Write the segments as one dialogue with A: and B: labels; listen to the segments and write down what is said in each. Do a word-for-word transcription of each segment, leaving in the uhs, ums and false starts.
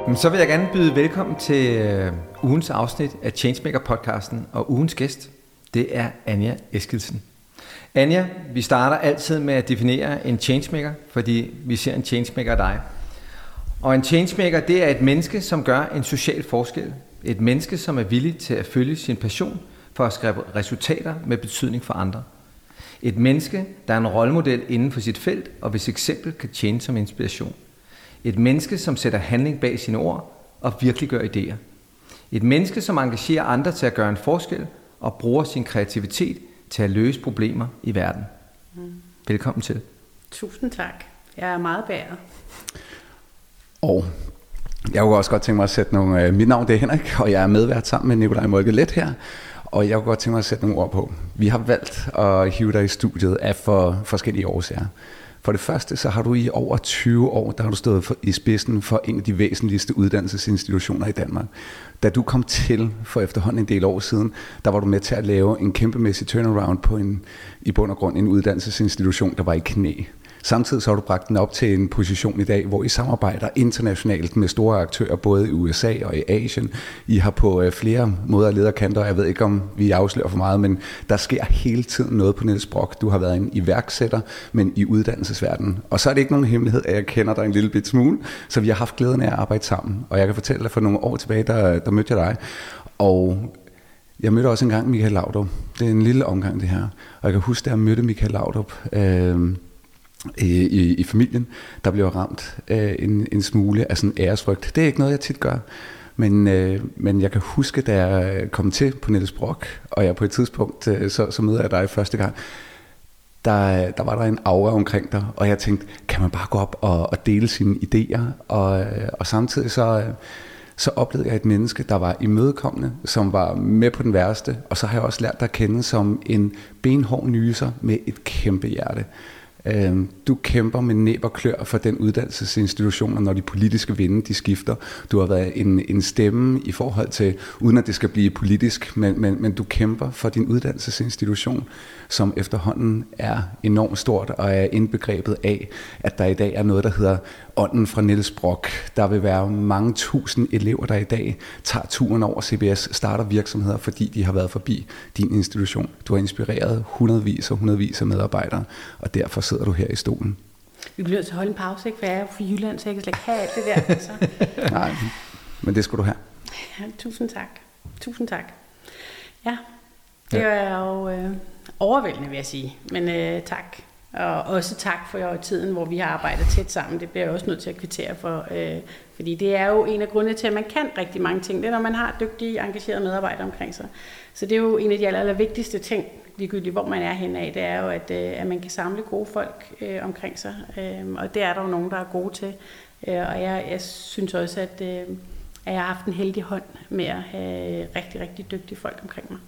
A: Så vil jeg gerne byde velkommen til øh, ugens afsnit af Changemaker-podcasten, og ugens gæst, det er Anja Eskildsen. Anja, vi starter altid med at definere en changemaker, fordi vi ser en changemaker af dig. Og en changemaker, det er et menneske, som gør en social forskel. Et menneske, som er villig til at følge sin passion for at skabe resultater med betydning for andre. Et menneske, der er en rollemodel inden for sit felt, og hvis eksempel kan tjene som inspiration. Et menneske, som sætter handling bag sine ord og virkelig gør idéer. Et menneske, som engagerer andre til at gøre en forskel og bruger sin kreativitet til at løse problemer i verden. Mm. Velkommen til.
B: Tusind tak. Jeg er meget bæret.
C: Og jeg kunne også godt tænke mig at sætte nogle... Øh, mit navn det er Henrik, og jeg er medvært sammen med Nikolaj Molke-Let her. Og jeg kunne godt tænke mig at sætte nogle ord på. Vi har valgt at hive dig i studiet af for forskellige årsager. For det første, så har du i over tyve år, der har du stået for, i spidsen for en af de væsentligste uddannelsesinstitutioner i Danmark. Da du kom til for efterhånden en del år siden, der var du med til at lave en kæmpemæssig turnaround på en, i bund og grund en uddannelsesinstitution, der var i knæ. Samtidig så har du bragt den op til en position i dag, hvor I samarbejder internationalt med store aktører, både i U S A og i Asien. I har på flere måder lederkanter, jeg ved ikke om vi afslører for meget, men der sker hele tiden noget på Niels Brock. Du har været en iværksætter, men i uddannelsesverdenen. Og så er det ikke nogen hemmelighed, at jeg kender dig en lille bit smule, så vi har haft glæden af at arbejde sammen. Og jeg kan fortælle dig, for nogle år tilbage, der, der mødte jeg dig, og jeg mødte også engang Michael Laudrup. Det er en lille omgang det her. Og jeg kan huske, da jeg mødte Michael Laudrup, øh, I, i, i familien, der blev ramt øh, en, en smule af sådan æresfrygt. Det er ikke noget, jeg tit gør, men, øh, men jeg kan huske, da jeg kom til på Niels Brock, og jeg på et tidspunkt, øh, så, så møder jeg dig første gang, der, der var der en aura omkring dig, og jeg tænkte, kan man bare gå op og, og dele sine idéer, og, og samtidig så, så oplevede jeg et menneske, der var imødekommende, som var med på den værste, og så har jeg også lært dig at kende som en benhård nyser med et kæmpe hjerte. Du kæmper med næb og klør for den uddannelsesinstitution, når de politiske vinde de skifter. Du har været en, en stemme i forhold til, uden at det skal blive politisk, men, men, men du kæmper for din uddannelsesinstitution, som efterhånden er enormt stort og er indbegrebet af, at der i dag er noget, der hedder ånden fra Niels Brock. Der vil være mange tusind elever, der i dag tager turen over C B S, starter virksomheder, fordi de har været forbi din institution. Du har inspireret hundredvis og hundredvis af medarbejdere, og derfor sidder du her i stolen.
B: Vi bliver nødt til at holde en pause, ikke? For jeg er fra Jylland, så jeg kan slet ikke have alt det der. Altså.
C: Nej, men det skulle du have.
B: Ja, tusind tak. Tusind tak. Ja, det er jo øh, overvældende, vil jeg sige. Men øh, tak. Og også tak for tiden, hvor vi har arbejdet tæt sammen. Det bliver jeg også nødt til at kvittere for. Øh, fordi det er jo en af grundene til, at man kan rigtig mange ting. Det er, når man har dygtige, engagerede medarbejdere omkring sig. Så det er jo en af de aller, aller vigtigste ting, ligegyldigt hvor man er henne af. Det er jo, at, øh, at man kan samle gode folk øh, omkring sig. Øh, og det er der jo nogen, der er gode til. Øh, og jeg, jeg synes også, at, øh, at jeg har haft en heldig hånd med at have rigtig, rigtig dygtige folk omkring mig.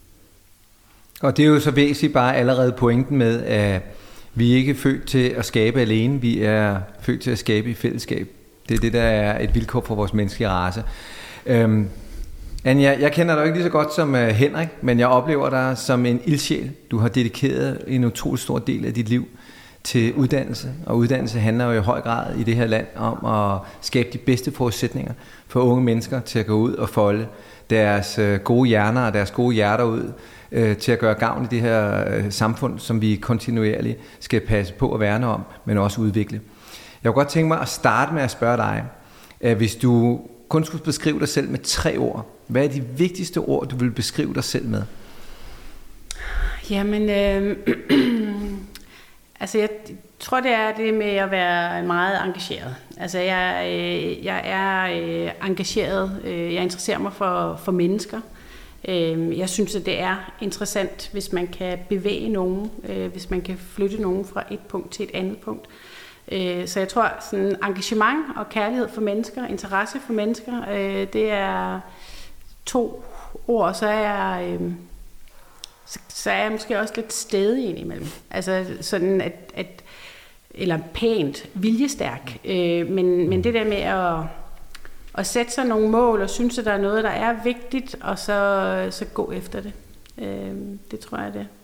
B: Og
A: det er jo så væsentligt bare allerede pointen med, at vi ikke er født til at skabe alene, vi er født til at skabe i fællesskab. Det er det, der er et vilkår for vores menneskelige race. Øhm, Anja, jeg kender dig ikke lige så godt som uh, Henrik, men jeg oplever dig som en ildsjæl. Du har dedikeret en utrolig stor del af dit liv til uddannelse, og uddannelse handler jo i høj grad i det her land om at skabe de bedste forudsætninger for unge mennesker til at gå ud og folde deres uh, gode hjerner og deres gode hjerter ud, til at gøre gavn i det her øh, samfund, som vi kontinuerligt skal passe på at værne om, men også udvikle. Jeg kunne godt tænke mig at starte med at spørge dig, at hvis du kun skulle beskrive dig selv med tre ord, hvad er de vigtigste ord, du vil beskrive dig selv med?
B: Jamen, øh, altså jeg tror, det er det med at være meget engageret. Altså jeg, øh, jeg er øh, engageret, øh, jeg interesserer mig for, for mennesker. Jeg synes, at det er interessant, hvis man kan bevæge nogen, hvis man kan flytte nogen fra et punkt til et andet punkt. Så jeg tror, sådan engagement og kærlighed for mennesker, interesse for mennesker, det er to ord, så er jeg, så er jeg måske også lidt stædig indimellem. Altså sådan at, at eller pænt, viljestærk, men, men det der med at Og sætte sig nogle mål, og synes, at der er noget, der er vigtigt, og så, så gå efter det. Øh, det tror jeg, det.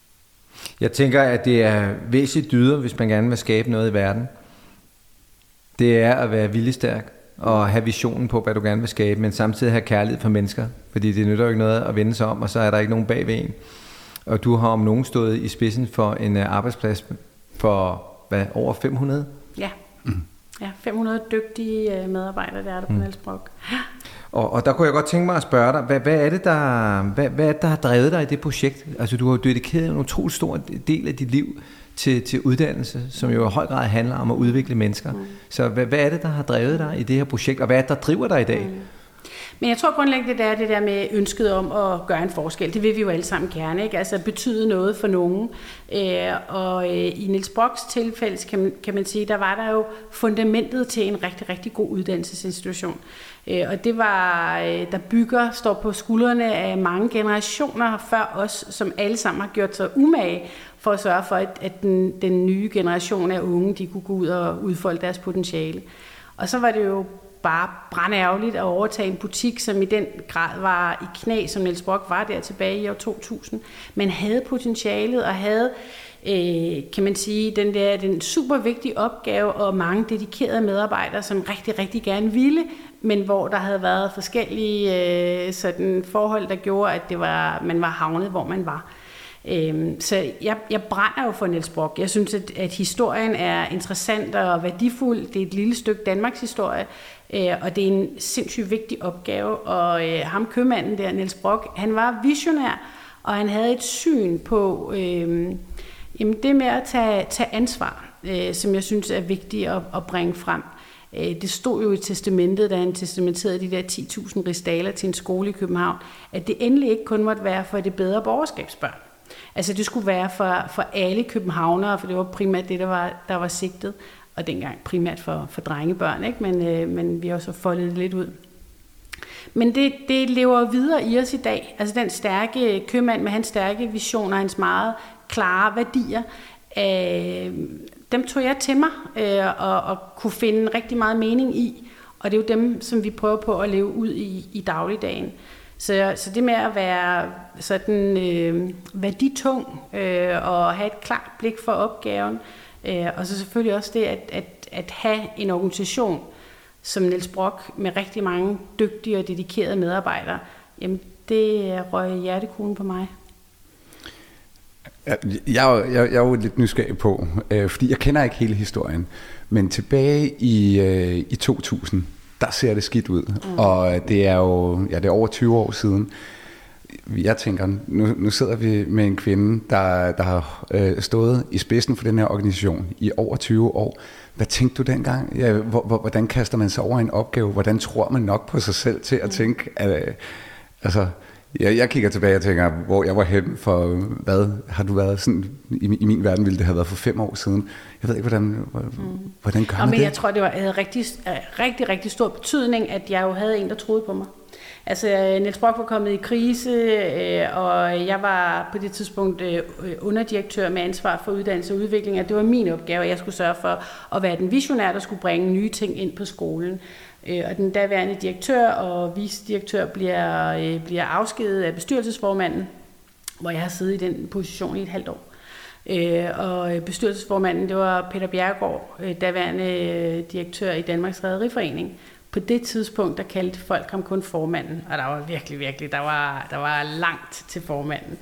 A: Jeg tænker, at det er væsentligt dyder, hvis man gerne vil skabe noget i verden. det er at være viljestærk og have visionen på, hvad du gerne vil skabe, men samtidig have kærlighed for mennesker, fordi det nytter jo ikke noget at vende sig om, og så er der ikke nogen bagved en. Og du har om nogen stået i spidsen for en arbejdsplads for, hvad, over fem hundrede?
B: Ja, mm. ja fem hundrede dygtige medarbejdere, der er der på mm. Niels Brock.
A: Og, og der kunne jeg godt tænke mig at spørge dig, hvad, hvad, er det, der, hvad, hvad er det, der har drevet dig i det projekt? Altså, du har jo dedikeret en utrolig stor del af dit liv til, til uddannelse, som jo i høj grad handler om at udvikle mennesker. Mm. Så hvad, hvad er det, der har drevet dig i det her projekt, og hvad er det, der driver dig i dag? Mm.
B: Men jeg tror grundlæggende, det er det der med ønsket om at gøre en forskel. Det vil vi jo alle sammen gerne, ikke? Altså betyde noget for nogen. Øh, og øh, i Niels Brocks tilfælde, kan man, kan man sige, der var der jo fundamentet til en rigtig, rigtig god uddannelsesinstitution. Øh, og det var, øh, der bygger, står på skuldrene af mange generationer før os, som alle sammen har gjort sig umage for at sørge for, at, at den, den nye generation af unge, de kunne gå ud og udfolde deres potentiale. Og så var det jo bare brandærgerligt at overtage en butik, som i den grad var i knæ, som Niels Brock var der tilbage i år to tusind, men havde potentialet og havde, øh, kan man sige, den der den super vigtige opgave og mange dedikerede medarbejdere, som rigtig, rigtig gerne ville, men hvor der havde været forskellige øh, sådan forhold, der gjorde, at det var, man var havnet, hvor man var. Så jeg, jeg brænder jo for Niels Brock. Jeg synes, at, at historien er interessant og værdifuld. Det er et lille stykke Danmarks historie, og det er en sindssygt vigtig opgave. Og ham købmanden der, Niels Brock, han var visionær, og han havde et syn på øh, jamen det med at tage, tage ansvar, øh, som jeg synes er vigtigt at, at bringe frem. Det stod jo i testamentet, da han testamenterede de der ti tusind rigsdaler til en skole i København, at det endelig ikke kun måtte være for det bedre borgerskabsbørn. Altså det skulle være for, for alle københavnere, for det var primært det, der var, der var sigtet, og dengang primært for, for drengebørn, ikke? Men, øh, men vi har også foldet det lidt ud. Men det, det lever videre i os i dag. Altså den stærke købmand med hans stærke visioner og hans meget klare værdier, øh, dem tog jeg til mig øh, og, og kunne finde rigtig meget mening i, og det er jo dem, som vi prøver på at leve ud i, i dagligdagen. Så, så det med at være sådan øh, værditung øh, og have et klart blik for opgaven, øh, og så selvfølgelig også det at, at, at have en organisation som Niels Brock med rigtig mange dygtige og dedikerede medarbejdere, jamen det røg hjertekuglen på mig.
C: Jeg, jeg, jeg, jeg er jo lidt nysgerrig på, øh, fordi jeg kender ikke hele historien, men tilbage i, øh, i to tusind, der ser det skidt ud, mm. og det er jo ja, det er over tyve år siden. Jeg tænker, nu, nu sidder vi med en kvinde, der, der har øh, stået i spidsen for den her organisation i over tyve år. Hvad tænkte du dengang? Ja, hvor, hvor, hvordan kaster man sig over en opgave? Hvordan tror man nok på sig selv til at mm. tænke, at, altså, jeg, jeg kigger tilbage og tænker, hvor jeg var hen for, hvad har du været sådan, i, i min verden ville det have været for fem år siden. Jeg ved ikke, hvordan, mm. hvordan gør man
B: men
C: det?
B: Jeg tror, det var, havde rigtig, rigtig, rigtig stor betydning, at jeg jo havde en, der troede på mig. Altså, Niels Brock var kommet i krise, øh, og jeg var på det tidspunkt øh, underdirektør med ansvar for uddannelse og udvikling, og det var min opgave, at jeg skulle sørge for at være den visionær, der skulle bringe nye ting ind på skolen. Øh, og den daværende direktør og vicedirektør bliver, øh, bliver afskediget af bestyrelsesformanden, hvor jeg har siddet i den position i et halvt år. Øh, og bestyrelsesformanden, det var Peter Bjerregaard, øh, daværende direktør i Danmarks Rederiforening. På det tidspunkt, der kaldte folk ham kun formanden, og der var virkelig, virkelig, der var, der var langt til formanden.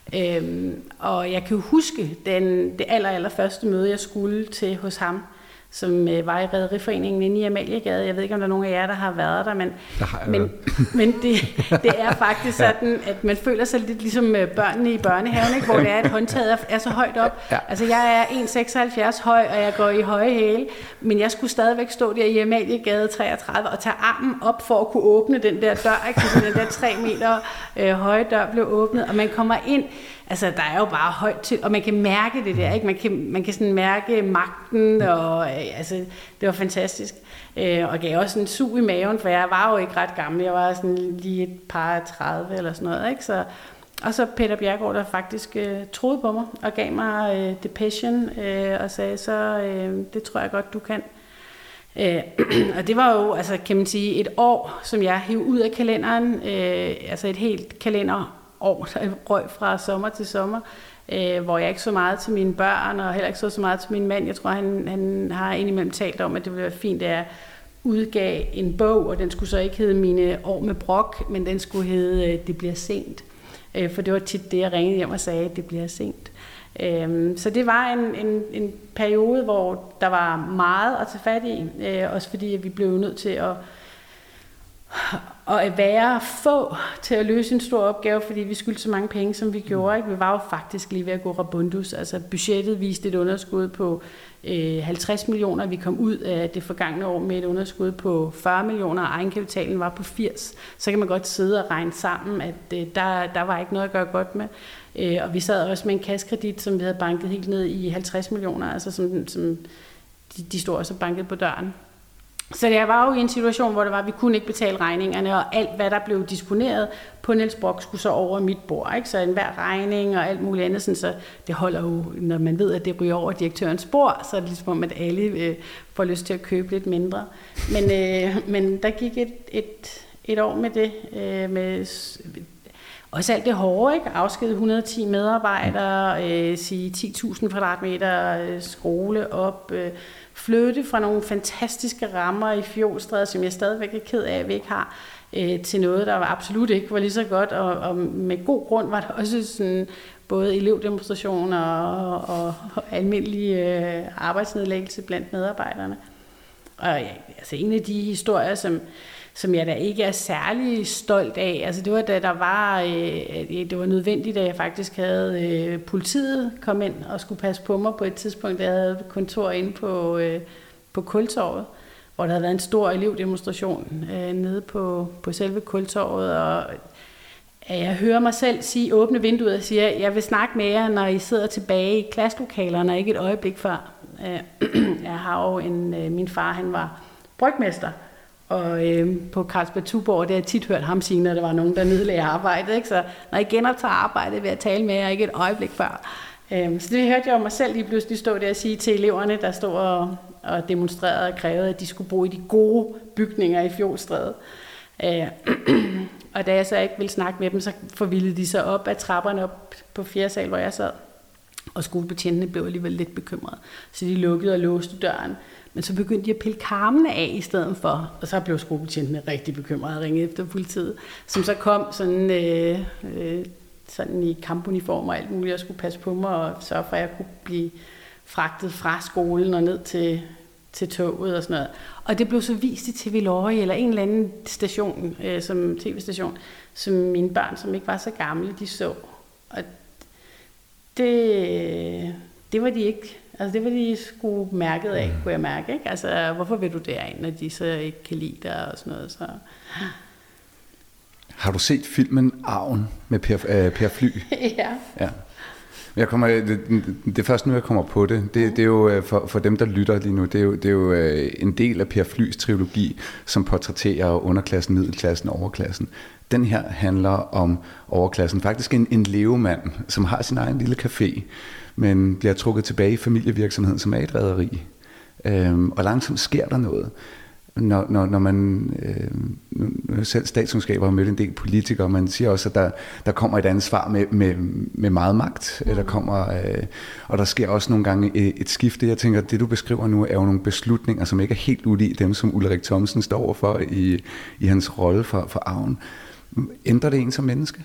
B: Øhm, og jeg kan jo huske den, det aller, aller første møde, jeg skulle til hos ham, som øh, var i Rederiforeningen inde i Amaliegade. Jeg ved ikke, om der er nogen af jer, der har været der, men, men, men det, det er faktisk sådan, at man føler sig lidt ligesom børnene i børnehaven, ikke? Hvor det er, at håndtaget er så højt op. Ja. Altså, jeg er en komma seksoghalvfjerds høj, og jeg går i høje hæle, men jeg skulle stadigvæk stå der i Amaliegade treogtredive og tage armen op for at kunne åbne den der dør, ikke? Så den der tre meter øh, høje dør blev åbnet, og man kommer ind. Altså, der er jo bare højt til, og man kan mærke det der, ikke? Man kan, man kan sådan mærke magten, og øh, altså, det var fantastisk. Øh, og gav også en sug i maven, for jeg var jo ikke ret gammel, jeg var sådan lige et par tredive eller sådan noget, ikke? Så, og så Peter Bjerregaard, der faktisk øh, troede på mig, og gav mig øh, depression, øh, og sagde så, øh, det tror jeg godt, du kan. Øh, og det var jo, altså kan man sige, et år, som jeg hævde ud af kalenderen, øh, altså et helt kalender år, der røg fra sommer til sommer, øh, hvor jeg ikke så meget til mine børn, og heller ikke så så meget til min mand. Jeg tror, han, han har indimellem talt om, at det ville være fint, at jeg udgav en bog, og den skulle så ikke hedde Mine år med brok, men den skulle hedde Det bliver sent. Øh, for det var tit det, jeg ringede hjem og sagde, at det bliver sent. Øh, så det var en, en, en periode, hvor der var meget at tage fat i, øh, også fordi vi blev nødt til at og at være få til at løse en stor opgave, fordi vi skyldte så mange penge, som vi gjorde. Ikke? Vi var jo faktisk lige ved at gå rabundus. Altså budgettet viste et underskud på øh, halvtreds millioner. Vi kom ud af det forgangne år med et underskud på fyrre millioner, og egenkapitalen var på firs. Så kan man godt sidde og regne sammen, at øh, der, der var ikke noget at gøre godt med. Øh, og vi sad også med en kassekredit, som vi havde banket helt ned i halvtreds millioner, altså som, som de, de stod også banket på døren. Så jeg var jo i en situation, hvor det var, at vi kunne ikke betale regningerne, og alt, hvad der blev disponeret på Niels Brock, skulle så over mit bord. Ikke? Så enhver regning og alt muligt andet, sådan, så det holder jo, når man ved, at det ryger over direktørens bord, så er det ligesom, at alle øh, får lyst til at købe lidt mindre. Men, øh, men der gik et, et, et år med det, øh, med også alt det hårde, ikke? Afskede et hundrede og ti medarbejdere, øh, sige ti tusind kvadratmeter øh, skole op, øh, flytte fra nogle fantastiske rammer i Fjolstræde, som jeg stadigvæk er ked af, at vi ikke har, øh, til noget, der absolut ikke var lige så godt, og, og med god grund var der også sådan, både elevdemonstrationer og, og, og almindelig øh, arbejdsnedlæggelse blandt medarbejderne. Og ja, altså en af de historier, som som jeg da ikke er særlig stolt af. Altså det var da der var, øh, det var nødvendigt, at jeg faktisk havde øh, politiet komme ind og skulle passe på mig på et tidspunkt, da jeg havde kontor inde på, øh, på Kultorvet, hvor der havde været en stor elevdemonstration øh, nede på, på selve Kultorvet, og jeg hører mig selv sige, åbne vinduet og siger, jeg vil snakke med jer, når I sidder tilbage i klasselokalerne, og ikke et øjeblik før. Jeg har jo en, min far, han var brygmester, og øh, på Carlsberg Tuborg, det har jeg tit hørt ham sige, når der var nogen, der nedlagde arbejdet. Ikke? Så når jeg genoptager arbejdet, vil jeg tale med jer ikke et øjeblik før. Øh, så det hørte jeg jo mig selv lige pludselig stå der og sige til eleverne, der stod og, og demonstrerede og krævede, at de skulle bo i de gode bygninger i Fjolstræde. Øh, og da jeg så ikke ville snakke med dem, så forvildede de sig op ad trapperne op på fjerde sal, hvor jeg sad. Og skolebetjentene blev alligevel lidt bekymrede. Så de lukkede og låste døren. Men så begyndte de at pille karmene af i stedet for, og så blev skolebetjentene rigtig bekymrede og ringede efter politiet, som så kom sådan, øh, øh, sådan i kampuniform og alt muligt, og skulle passe på mig og sørge for, at jeg kunne blive fragtet fra skolen og ned til, til toget og sådan noget. Og det blev så vist i T V Lorry, eller en eller anden station, øh, som tv-station, som mine børn, som ikke var så gamle, de så. Og det, det var de ikke. Altså det var de sgu mærket af, kunne jeg mærke, ikke? Altså hvorfor vil du derind, når de så ikke kan lide dig og sådan noget, så...
C: Har du set filmen Arven med Per, øh, Per Fly?
B: Ja.
C: Ja. Jeg kommer, det, det første nu, jeg kommer på det, det, det er jo for, for dem, der lytter lige nu, det er jo, det er jo en del af Per Flys trilogi, som portrætterer underklassen, middelklassen og overklassen. Den her handler om overklassen. Faktisk en, en levemand, som har sin egen lille café, men bliver trukket tilbage i familievirksomheden, som er et rederi. Øhm, og langsomt sker der noget. Når, når, når man øh, selv statskundskaber har mødt en del politikere, man siger også, at der, der kommer et ansvar med, med, med meget magt, mm. der kommer, øh, og der sker også nogle gange et, et skifte. Jeg tænker, at det du beskriver nu er jo nogle beslutninger, som ikke er helt ulige dem, som Ulrik Thomsen står overfor i, i hans rolle for, for Arven. Ændrer det en som menneske?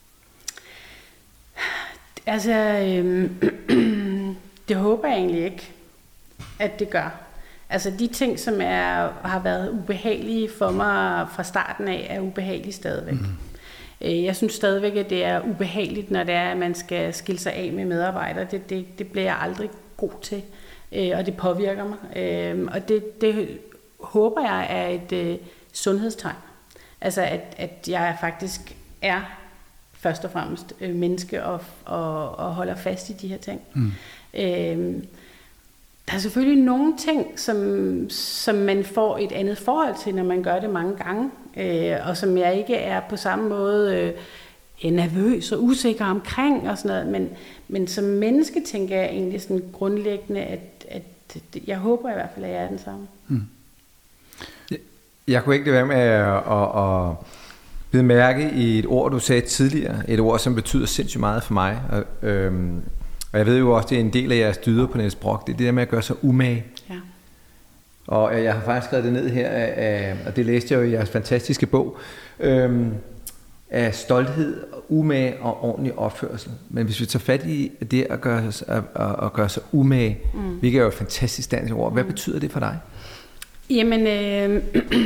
B: Altså, øh, det håber jeg egentlig ikke, at det gør. Altså de ting, som er, har været ubehagelige for mig fra starten af, er ubehagelige stadigvæk. Mm. Jeg synes stadigvæk, at det er ubehageligt, når det er, at man skal skille sig af med medarbejdere. Det, det, det bliver jeg aldrig god til, og det påvirker mig. Og det, det håber jeg er et sundhedstegn. Altså at, at jeg faktisk er først og fremmest menneske og, og, og holder fast i de her ting. Mm. Øhm, Der er selvfølgelig nogle ting, som, som man får et andet forhold til, når man gør det mange gange, øh, og som jeg ikke er på samme måde øh, nervøs og usikker omkring og sådan noget, men, men som menneske tænker jeg egentlig sådan grundlæggende, at, at jeg håber i hvert fald, at jeg er den samme. Hmm.
A: Jeg, jeg kunne ikke lade være med at, at, at bidt mærke i et ord, du sagde tidligere. Et ord, som betyder sindssygt meget for mig. Og, øhm, og jeg ved jo også, det er en del af jeres dyder på Niels Brock. Det er det der med at gøre sig umage. Ja. Og jeg har faktisk skrevet det ned her, af, og det læste jeg jo i jeres fantastiske bog, øhm, af stolthed, umage og ordentlig opførsel. Men hvis vi tager fat i det at gøre, at, at gøre sig umage, mm. hvilket er jo et fantastisk dansk ord, hvad betyder det for dig?
B: Jamen, øh,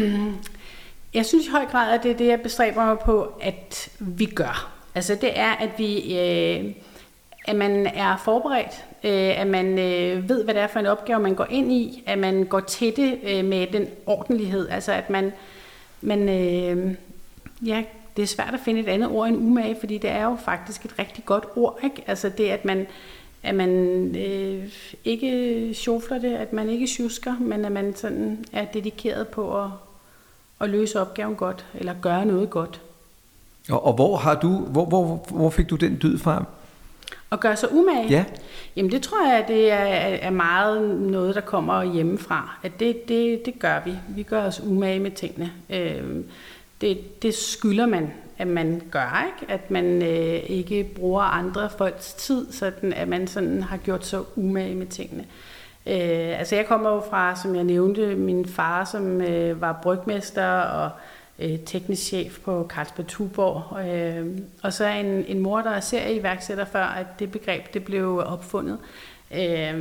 B: jeg synes i høj grad, at det er det, jeg bestræber mig på, at vi gør. Altså det er, at vi, øh, at man er forberedt, øh, at man øh, ved, hvad det er for en opgave, man går ind i, at man går til det øh, med den ordentlighed. Altså at man, man øh, ja, det er svært at finde et andet ord end umage, fordi det er jo faktisk et rigtig godt ord, ikke? Altså det, at man, at man øh, ikke sjofler det, at man ikke sjusker, men at man sådan er dedikeret på at, at løse opgaven godt, eller gøre noget godt.
A: Og, og hvor har du, hvor, hvor, hvor fik du den dyd fra?
B: At gøre sig umage?
A: Ja.
B: Jamen det tror jeg, det er, er meget noget, der kommer hjemmefra. At det, det, det gør vi. Vi gør os umage med tingene. Øh, det, det skylder man, at man gør, ikke? At man øh, ikke bruger andre folks tid, sådan at man sådan har gjort sig umage med tingene. Øh, altså jeg kommer jo fra, som jeg nævnte, min far, som øh, var brygmester og øh, teknisk chef på Carlsberg Tuborg. Øh, og så en, en mor, der er serieiværksætter, før at det begreb det blev opfundet. Øh,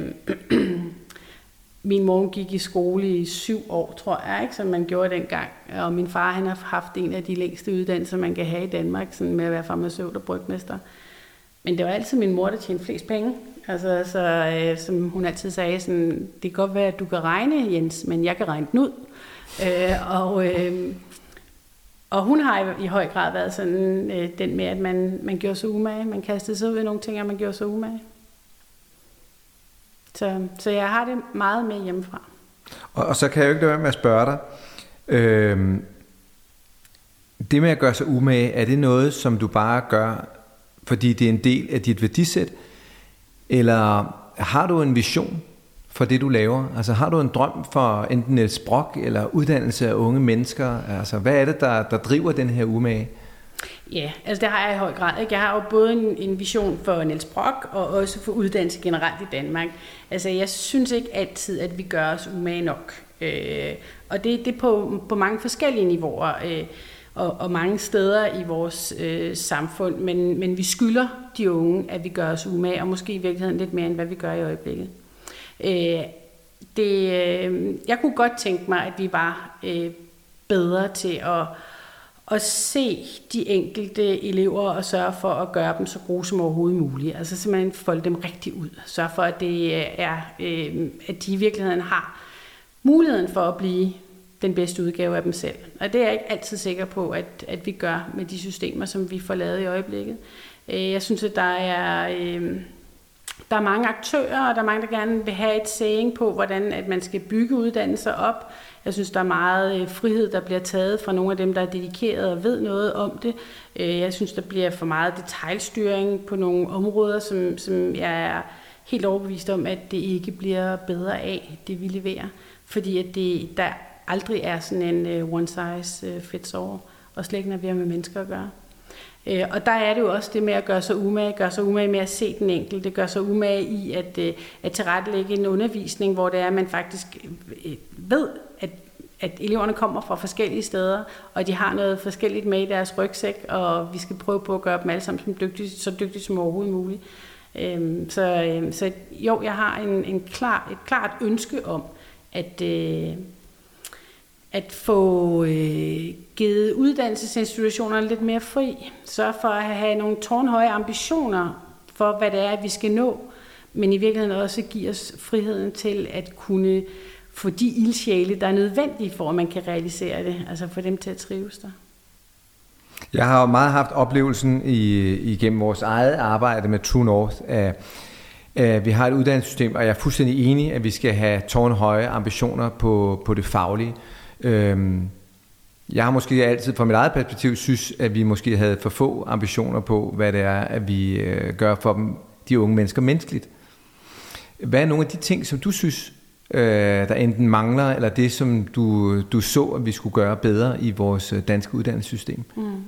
B: Min mor gik i skole i syv år, tror jeg, ikke, som man gjorde dengang. Og min far, han har haft en af de længste uddannelser, man kan have i Danmark, sådan med at være farmaceut og brygmester. Men det var altid min mor, der tjente flest penge. Altså, så, øh, som hun altid sagde, sådan, det kan godt være, at du kan regne, Jens, men jeg kan regne den ud. Øh, og, øh, og hun har i, i høj grad været sådan øh, den med, at man, man gjorde sig umage. Man kastede sig ud i nogle ting, og man gjorde sig umage. Så, så jeg har det meget med hjemmefra.
A: Og, og så kan jeg jo ikke lade være med at spørge dig. Øhm, det med at gøre sig umage, er det noget, som du bare gør, fordi det er en del af dit værdisæt? Eller har du en vision for det, du laver? Altså har du en drøm for enten Niels Brock eller uddannelse af unge mennesker? Altså hvad er det, der, der driver den her umage?
B: Ja, altså det har jeg i høj grad. Ikke? Jeg har jo både en, en vision for Niels Brock og også for uddannelse generelt i Danmark. Altså jeg synes ikke altid, at vi gør os umage nok. Øh, og det, det er på, på mange forskellige niveauer øh, og, og mange steder i vores øh, samfund. Men, men vi skylder de unge, at vi gør os umage, og måske i virkeligheden lidt mere, end hvad vi gør i øjeblikket. Øh, det, øh, jeg kunne godt tænke mig, at vi var øh, bedre til at og se de enkelte elever og sørge for at gøre dem så gode som overhovedet muligt. Altså simpelthen folde dem rigtig ud. Sørge for, at, det er, øh, at de i virkeligheden har muligheden for at blive den bedste udgave af dem selv. Og det er jeg ikke altid sikker på, at, at vi gør med de systemer, som vi får lavet i øjeblikket. Øh, jeg synes, at der er, øh, der er mange aktører, og der er mange, der gerne vil have et saying på, hvordan at man skal bygge uddannelser op. Jeg synes, der er meget frihed, der bliver taget fra nogle af dem, der er dedikeret og ved noget om det. Jeg synes, der bliver for meget detailstyring på nogle områder, som, som jeg er helt overbevist om, at det ikke bliver bedre af, det vi leverer. Fordi at det, der aldrig er sådan en one size fits all, og slet ikke, når vi har med mennesker at gøre. Og der er det jo også det med at gøre sig umage, gøre sig umage med at se den enkelte, gøre sig umage i at, at tilrettelægge en undervisning, hvor det er, at man faktisk ved, at, at eleverne kommer fra forskellige steder, og de har noget forskelligt med i deres rygsæk, og vi skal prøve på at gøre dem alle sammen som dygtige, så dygtige som overhovedet muligt. Så, så jo, jeg har en, en klar, et klart ønske om, at... at få øh, givet uddannelsesinstitutionerne lidt mere fri, sørge for at have nogle tårnhøje ambitioner for, hvad det er, vi skal nå, men i virkeligheden også give os friheden til at kunne få de ildsjæle, der er nødvendige for, at man kan realisere det, altså få dem til at trives der.
A: Jeg har jo meget haft oplevelsen i, igennem vores eget arbejde med True North, at, at vi har et uddannelsessystem, og jeg er fuldstændig enig, at vi skal have tårnhøje ambitioner på, på det faglige. Jeg har måske altid fra mit eget perspektiv synes, at vi måske havde for få ambitioner på, hvad det er, at vi gør for dem, de unge mennesker menneskeligt. Hvad er nogle af de ting, som du synes, der enten mangler, eller det, som du, du så, at vi skulle gøre bedre i vores danske uddannelsessystem?
B: Mm.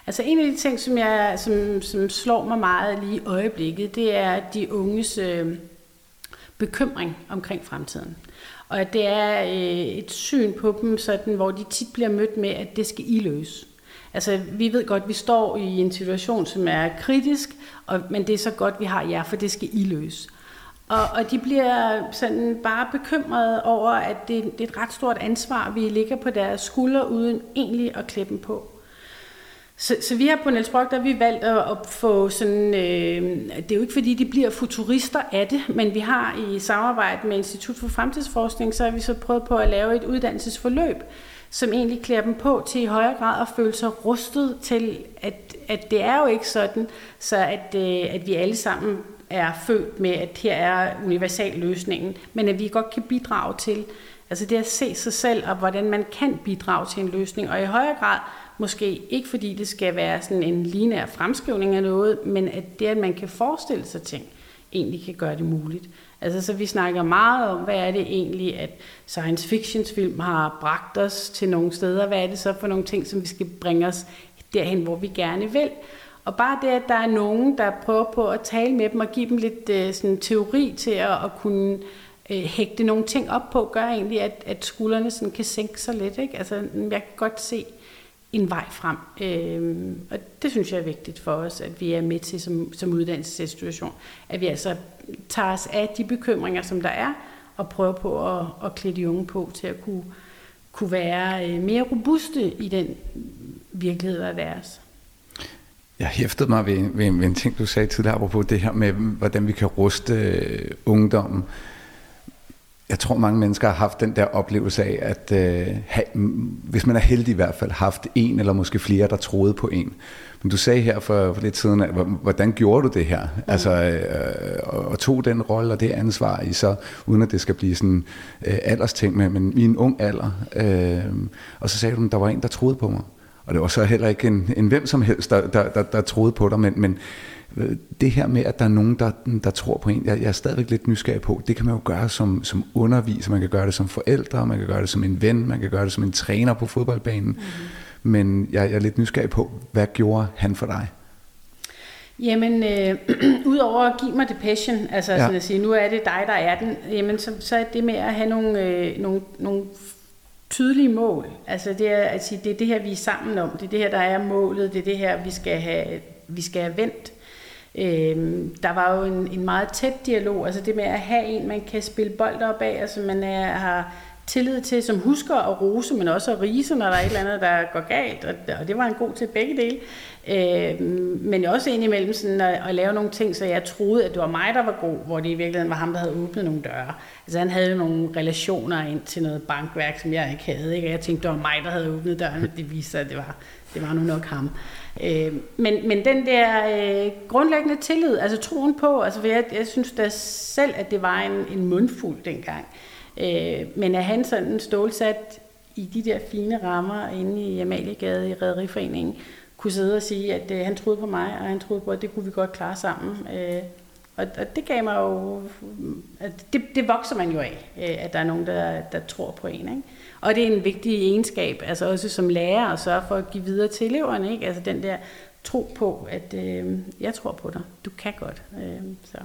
B: Altså en af de ting, som, jeg, som, som slår mig meget lige i øjeblikket, det er de unges øh, bekymring omkring fremtiden. Og det er øh, et syn på dem, sådan, hvor de tit bliver mødt med, at det skal I løse. Altså, vi ved godt, at vi står i en situation, som er kritisk, og, men det er så godt, vi har jer, for det skal I løse. Og, og de bliver sådan bare bekymrede over, at det, det er et ret stort ansvar, vi ligger på deres skuldre, uden egentlig at klæde dem på. Så, så vi har på Niels Brock, der har vi valgt at, at få sådan, øh, det er jo ikke fordi, de bliver futurister af det, men vi har i samarbejde med Institut for Fremtidsforskning, så har vi så prøvet på at lave et uddannelsesforløb, som egentlig klæder dem på til i højere grad at føle sig rustet til, at, at det er jo ikke sådan, så at, øh, at vi alle sammen er født med, at her er universal løsningen, men at vi godt kan bidrage til, altså det at se sig selv, og hvordan man kan bidrage til en løsning, og i højere grad, måske ikke fordi det skal være sådan en lineær fremskrivning af noget, men at det, at man kan forestille sig ting, egentlig kan gøre det muligt. Altså så vi snakker meget om, hvad er det egentlig, at science fiction film har bragt os til nogle steder, hvad er det så for nogle ting, som vi skal bringe os derhen, hvor vi gerne vil. Og bare det, at der er nogen, der prøver på at tale med dem og give dem lidt øh, sådan, teori til at, at kunne øh, hægte nogle ting op på, gør egentlig, at, at skuldrene sådan, kan sænke sig lidt. Ikke? Altså, jeg kan godt se en vej frem. Øh, og det synes jeg er vigtigt for os, at vi er med til som, som uddannelsesinstitution. At vi altså tager os af de bekymringer, som der er, og prøver på at, at klæde de unge på til at kunne, kunne være øh, mere robuste i den virkelighed, der er deres.
C: Jeg hæftede mig ved, ved, ved en ting, du sagde tidligere, apropos det her med, hvordan vi kan ruste øh, ungdommen. Jeg tror, mange mennesker har haft den der oplevelse af, at øh, have, hvis man er heldig i hvert fald, haft en eller måske flere, der troede på en. Men du sagde her for, for lidt siden, at, hvordan gjorde du det her? Mm. Altså, øh, og, og tog den rolle og det ansvar i så, uden at det skal blive sådan øh, aldersting med, men i en ung alder. Øh, og så sagde du, at der var en, der troede på mig. Og det var så heller ikke en, en hvem som helst, der, der, der, der troede på dig, men, men det her med, at der er nogen, der, der tror på en, jeg, jeg er stadigvæk lidt nysgerrig på, det kan man jo gøre som, som underviser, man kan gøre det som forældre, man kan gøre det som en ven, man kan gøre det som en træner på fodboldbanen, mm-hmm. men jeg, jeg er lidt nysgerrig på, hvad gjorde han for dig?
B: Jamen, øh, udover at give mig det passion, altså ja. Sådan at sige, nu er det dig, der er den, jamen så, så er det med at have nogle, øh, nogle, nogle tydelige mål. Altså det er at sige, det er det her, vi er sammen om, det er det her, der er målet, det er det her, vi skal have, vi skal have vendt. Øhm, der var jo en, en meget tæt dialog, altså det med at have en, man kan spille bold op af, altså man er, har tillid til, som husker at rose, men også at rise, når der er et eller andet, der går galt, og, og det var en god til begge dele. Øhm, men også indimellem sådan at, at lave nogle ting, så jeg troede, at det var mig, der var god, hvor det i virkeligheden var ham, der havde åbnet nogle døre. Altså han havde nogle relationer ind til noget bankværk, som jeg ikke havde, ikke? Og jeg tænkte, det var mig, der havde åbnet døren, men det viste sig, at det var, det var nu nok ham. Øh, men, men den der øh, grundlæggende tillid, altså troen på, altså for jeg, jeg synes da selv, at det var en, en mundfuld dengang. Øh, men at han sådan stålsat i de der fine rammer inde i Amaliegade i Rederiforeningen, kunne sidde og sige, at øh, han troede på mig, og han troede på, at det kunne vi godt klare sammen. Øh, og, og det gav mig jo, at det, det vokser man jo af, øh, at der er nogen, der, der tror på en, ikke? Og det er en vigtig egenskab, altså også som lærer, at sørge for at give videre til eleverne, ikke? Altså den der tro på, at øh, jeg tror på dig, du kan godt. Øh, så.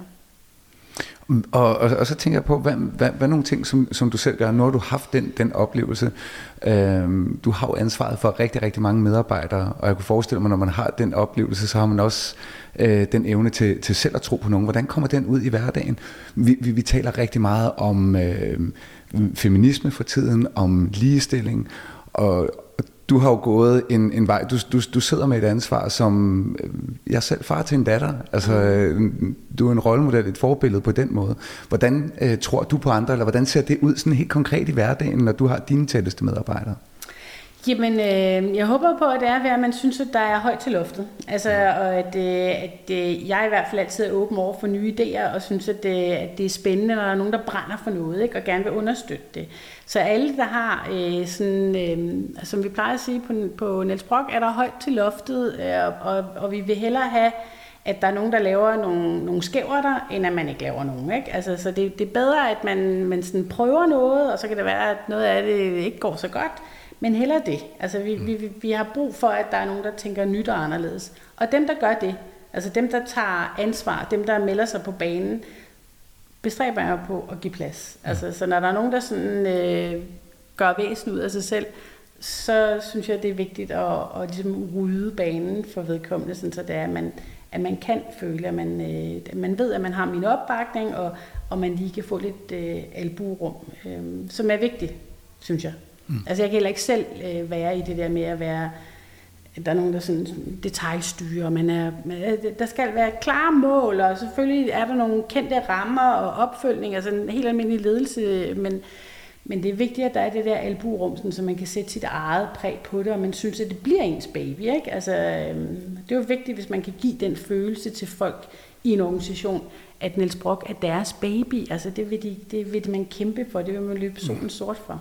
C: Og, og, og så tænker jeg på, hvad, hvad, hvad nogle ting, som, som du selv gør, når du har haft den, den oplevelse. Øhm, du har jo ansvaret for rigtig, rigtig mange medarbejdere, og jeg kunne forestille mig, når man har den oplevelse, så har man også øh, den evne til, til selv at tro på nogen. Hvordan kommer den ud i hverdagen? Vi, vi, vi taler rigtig meget om øh, feminisme for tiden, om ligestilling, og du har jo gået en, en vej, du, du, du sidder med et ansvar som, jeg er selv far til en datter, altså du er en rollemodel, et forbillede på den måde. Hvordan øh, tror du på andre, eller hvordan ser det ud sådan helt konkret i hverdagen, når du har dine tætteste medarbejdere?
B: Jamen, øh, jeg håber på, at det er ved, at man synes, at der er højt til loftet. Altså, og at, øh, at øh, jeg i hvert fald altid er åben over for nye idéer, og synes, at, øh, at det er spændende, når der er nogen, der brænder for noget, ikke, og gerne vil understøtte det. Så alle, der har, øh, sådan, øh, som vi plejer at sige på, på Niels Brock, er der højt til loftet, øh, og, og vi vil hellere have, at der er nogen, der laver nogle, nogle skæverter, end at man ikke laver nogen. Ikke? Altså, så det, det er bedre, at man, man sådan prøver noget, og så kan det være, at noget af det ikke går så godt, men hellere det. Altså vi, vi, vi har brug for, at der er nogen, der tænker nyt og anderledes. Og dem, der gør det, altså dem, der tager ansvar, dem, der melder sig på banen, bestræber jeg på at give plads. Altså, så når der er nogen, der sådan, øh, gør væsen ud af sig selv, så synes jeg, det er vigtigt at, at ligesom rydde banen for vedkommende, sådan, så det er, at man, at man kan føle, at man, øh, at man ved, at man har min opbakning, og, og man lige kan få lidt øh, albuerum, øh, som er vigtigt, synes jeg. Mm. Altså jeg kan heller ikke selv øh, være i det der med at være, der er nogen, der sådan detailstyrer, man er, der skal være klare mål, og selvfølgelig er der nogle kendte rammer og opfølgning, altså en helt almindelig ledelse, men, men det er vigtigt, at der er det der albuerum, sådan, så man kan sætte sit eget præg på det, og man synes, at det bliver ens baby, ikke? Altså, det er jo vigtigt, hvis man kan give den følelse til folk i en organisation, at Niels Brock er deres baby, altså det vil, de, det vil man kæmpe for, det vil man løbe solen sort for.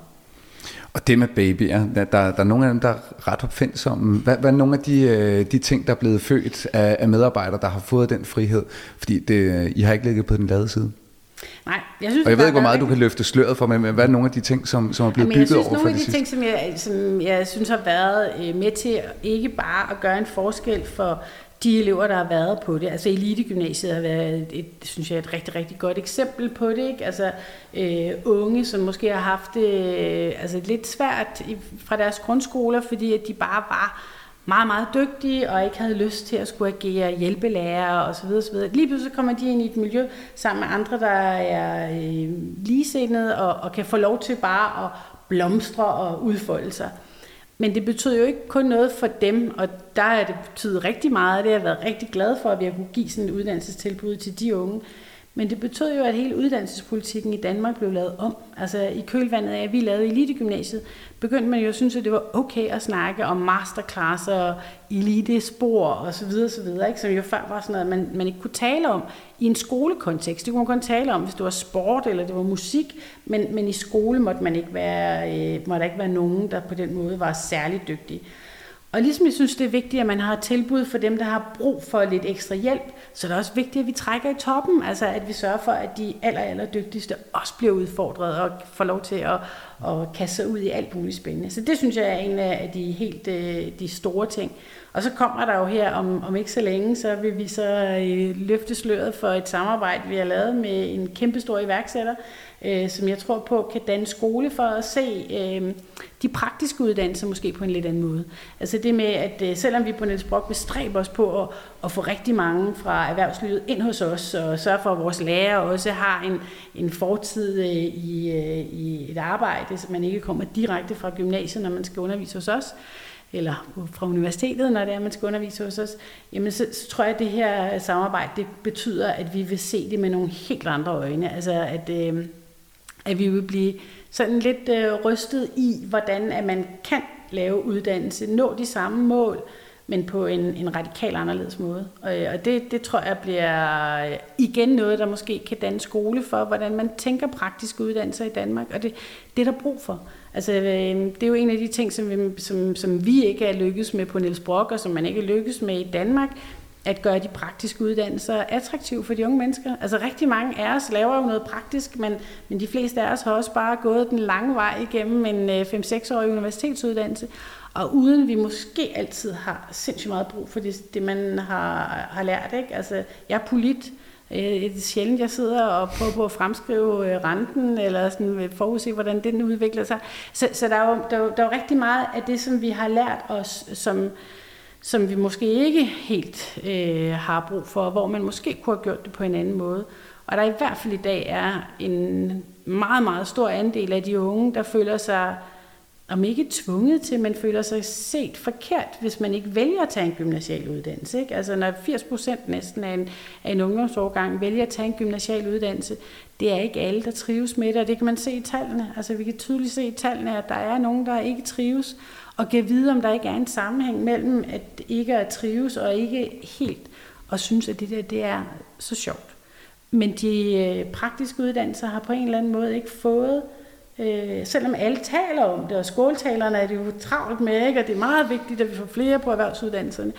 C: Og det med babyer, der, der, der er nogle af dem, der er ret opfindsomme. Hvad, hvad er nogle af de, de ting, der er blevet født af, af medarbejdere, der har fået den frihed? Fordi det, I har ikke ligget på den lade side.
B: Nej, jeg synes,
C: og jeg ved ikke, hvor meget du kan løfte sløret for, men hvad er nogle af de ting, som, som er blevet
B: Jamen,
C: bygget over for
B: det
C: det sidste?
B: Jeg synes, nogle af de ting, som jeg, som jeg synes har været med til ikke bare at gøre en forskel for de elever, der har været på det. Altså Elitegymnasiet har været, et, et, synes jeg, et rigtig, rigtig godt eksempel på det. Ikke? Altså øh, unge, som måske har haft det øh, altså lidt svært i, fra deres grundskoler, fordi at de bare var meget, meget dygtige og ikke havde lyst til at skulle agere hjælpelærer osv. osv. Lige pludselig kommer de ind i et miljø sammen med andre, der er øh, ligesindede og, og kan få lov til bare at blomstre og udfolde sig. Men det betyder jo ikke kun noget for dem, og der er det betydet rigtig meget, det har jeg været rigtig glad for, at vi har kunne give sådan et uddannelsestilbud til de unge. Men det betød jo, at hele uddannelsespolitikken i Danmark blev lavet om. Altså i kølvandet af, at vi lavede Elitegymnasiet, begyndte man jo at synes, at det var okay at snakke om masterclasser, elitespor osv. osv. Ikke? Som jo før var sådan noget, man, man ikke kunne tale om i en skolekontekst. Det kunne man kun tale om, hvis det var sport eller det var musik, men, men i skole måtte man ikke være, øh, måtte der ikke være nogen, der på den måde var særlig dygtige. Og ligesom jeg synes, det er vigtigt, at man har tilbud for dem, der har brug for lidt ekstra hjælp, så det er også vigtigt, at vi trækker i toppen, altså at vi sørger for, at de aller, aller dygtigste også bliver udfordret og får lov til at, at kaste sig ud i alt muligt spændende. Så det synes jeg er en af de helt de store ting. Og så kommer der jo her om, om ikke så længe, så vil vi så løfte sløret for et samarbejde, vi har lavet med en kæmpestor iværksætter, øh, som jeg tror på kan danne skole for at se øh, de praktiske uddannelser måske på en lidt anden måde. Altså det med, at øh, selvom vi på Niels Brock bestræber os på at, at få rigtig mange fra erhvervslivet ind hos os, og sørge for, at vores lærere også har en, en fortid øh, i, øh, i et arbejde, så man ikke kommer direkte fra gymnasiet, når man skal undervise hos os, eller fra universitetet, når det er, man skal undervise hos os, jamen så, så tror jeg, at det her samarbejde, det betyder, at vi vil se det med nogle helt andre øjne. Altså at, øh, at vi vil blive sådan lidt øh, rystet i, hvordan at man kan lave uddannelse, nå de samme mål, men på en, en radikal anderledes måde. Og, og det, det tror jeg bliver igen noget, der måske kan danne skole for, hvordan man tænker praktiske uddannelser i Danmark, og det, det er der brug for. Altså, det er jo en af de ting, som vi, som, som vi ikke er lykkes med på Niels Brock, og som man ikke er lykkes med i Danmark, at gøre de praktiske uddannelser attraktive for de unge mennesker. Altså rigtig mange af os laver jo noget praktisk, men, men de fleste af os har også bare gået den lange vej igennem en fem seks årig universitetsuddannelse, og uden vi måske altid har sindssygt meget brug for det, det man har, har lært. Ikke? Altså, jeg er polit. Det er sjældent, jeg sidder og prøver på at fremskrive renten, eller sådan forudse, hvordan den udvikler sig. Så, så der, er jo, der, er jo, der er jo rigtig meget af det, som vi har lært os, som, som vi måske ikke helt øh, har brug for, hvor man måske kunne have gjort det på en anden måde. Og der i hvert fald i dag er en meget, meget stor andel af de unge, der føler sig, om ikke tvunget til, men føler sig set forkert, hvis man ikke vælger at tage en gymnasial uddannelse. Ikke? Altså når firs procent næsten af en, af en ungdomsårgang vælger at tage en gymnasial uddannelse, det er ikke alle, der trives med det, og det kan man se i tallene. Altså vi kan tydeligt se i tallene, at der er nogen, der ikke trives, og kan vide, om der ikke er en sammenhæng mellem at ikke at trives, og ikke helt at synes, at det der det er så sjovt. Men de øh, praktiske uddannelser har på en eller anden måde ikke fået, Øh, selvom alle taler om det, og skåltalerne er det jo travlt med, ikke? Og det er meget vigtigt, at vi får flere på erhvervsuddannelserne.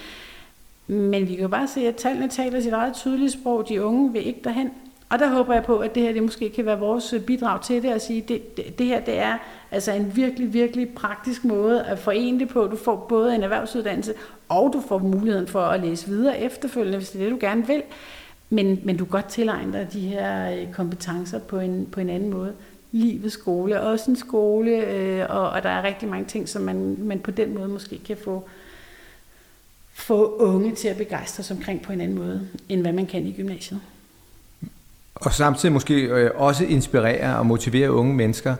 B: Men vi kan jo bare se, at tallene taler sit eget tydelige sprog. De unge vil ikke derhen. Og der håber jeg på, at det her det måske kan være vores bidrag til det, at sige, at det, det, det her det er Altså en virkelig, virkelig praktisk måde at forene det på. Du får både en erhvervsuddannelse, og du får muligheden for at læse videre efterfølgende, hvis det er det, du gerne vil. Men, men du kan godt tilegne dig de her kompetencer på en, på en anden måde. Livets skole er også en skole, øh, og, og der er rigtig mange ting, som man, man på den måde måske kan få, få unge til at begejstre sig omkring på en anden måde, end hvad man kan i gymnasiet.
A: Og samtidig måske øh, også inspirere og motivere unge mennesker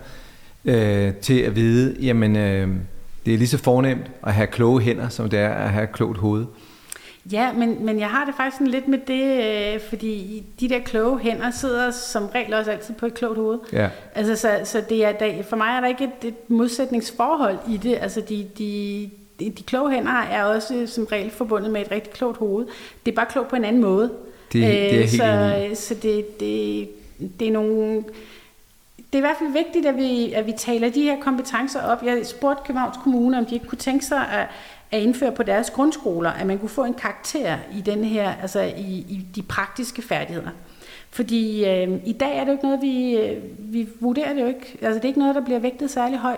A: øh, til at vide, jamen øh, det er lige så fornemt at have kloge hænder, som det er at have et klogt hoved.
B: Ja, men, men jeg har det faktisk sådan lidt med det, øh, fordi de der kloge hænder sidder som regel også altid på et klogt hoved. Ja. Altså, så, så det er, der, for mig er der ikke et, et modsætningsforhold i det. Altså, de, de, de, de kloge hænder er også som regel forbundet med et rigtig klogt hoved. Det er bare klogt på en anden måde.
A: Det, det er helt
B: så så det, det, det er nogle... Det er i hvert fald vigtigt, at vi, at vi taler de her kompetencer op. Jeg spurgte Københavns Kommune, om de ikke kunne tænke sig at, at indføre på deres grundskoler, at man kunne få en karakter i den her, altså i, i de praktiske færdigheder. Fordi øh, i dag er det jo ikke noget, vi, vi vurderer det jo ikke. Altså det er ikke noget, der bliver vægtet særlig højt.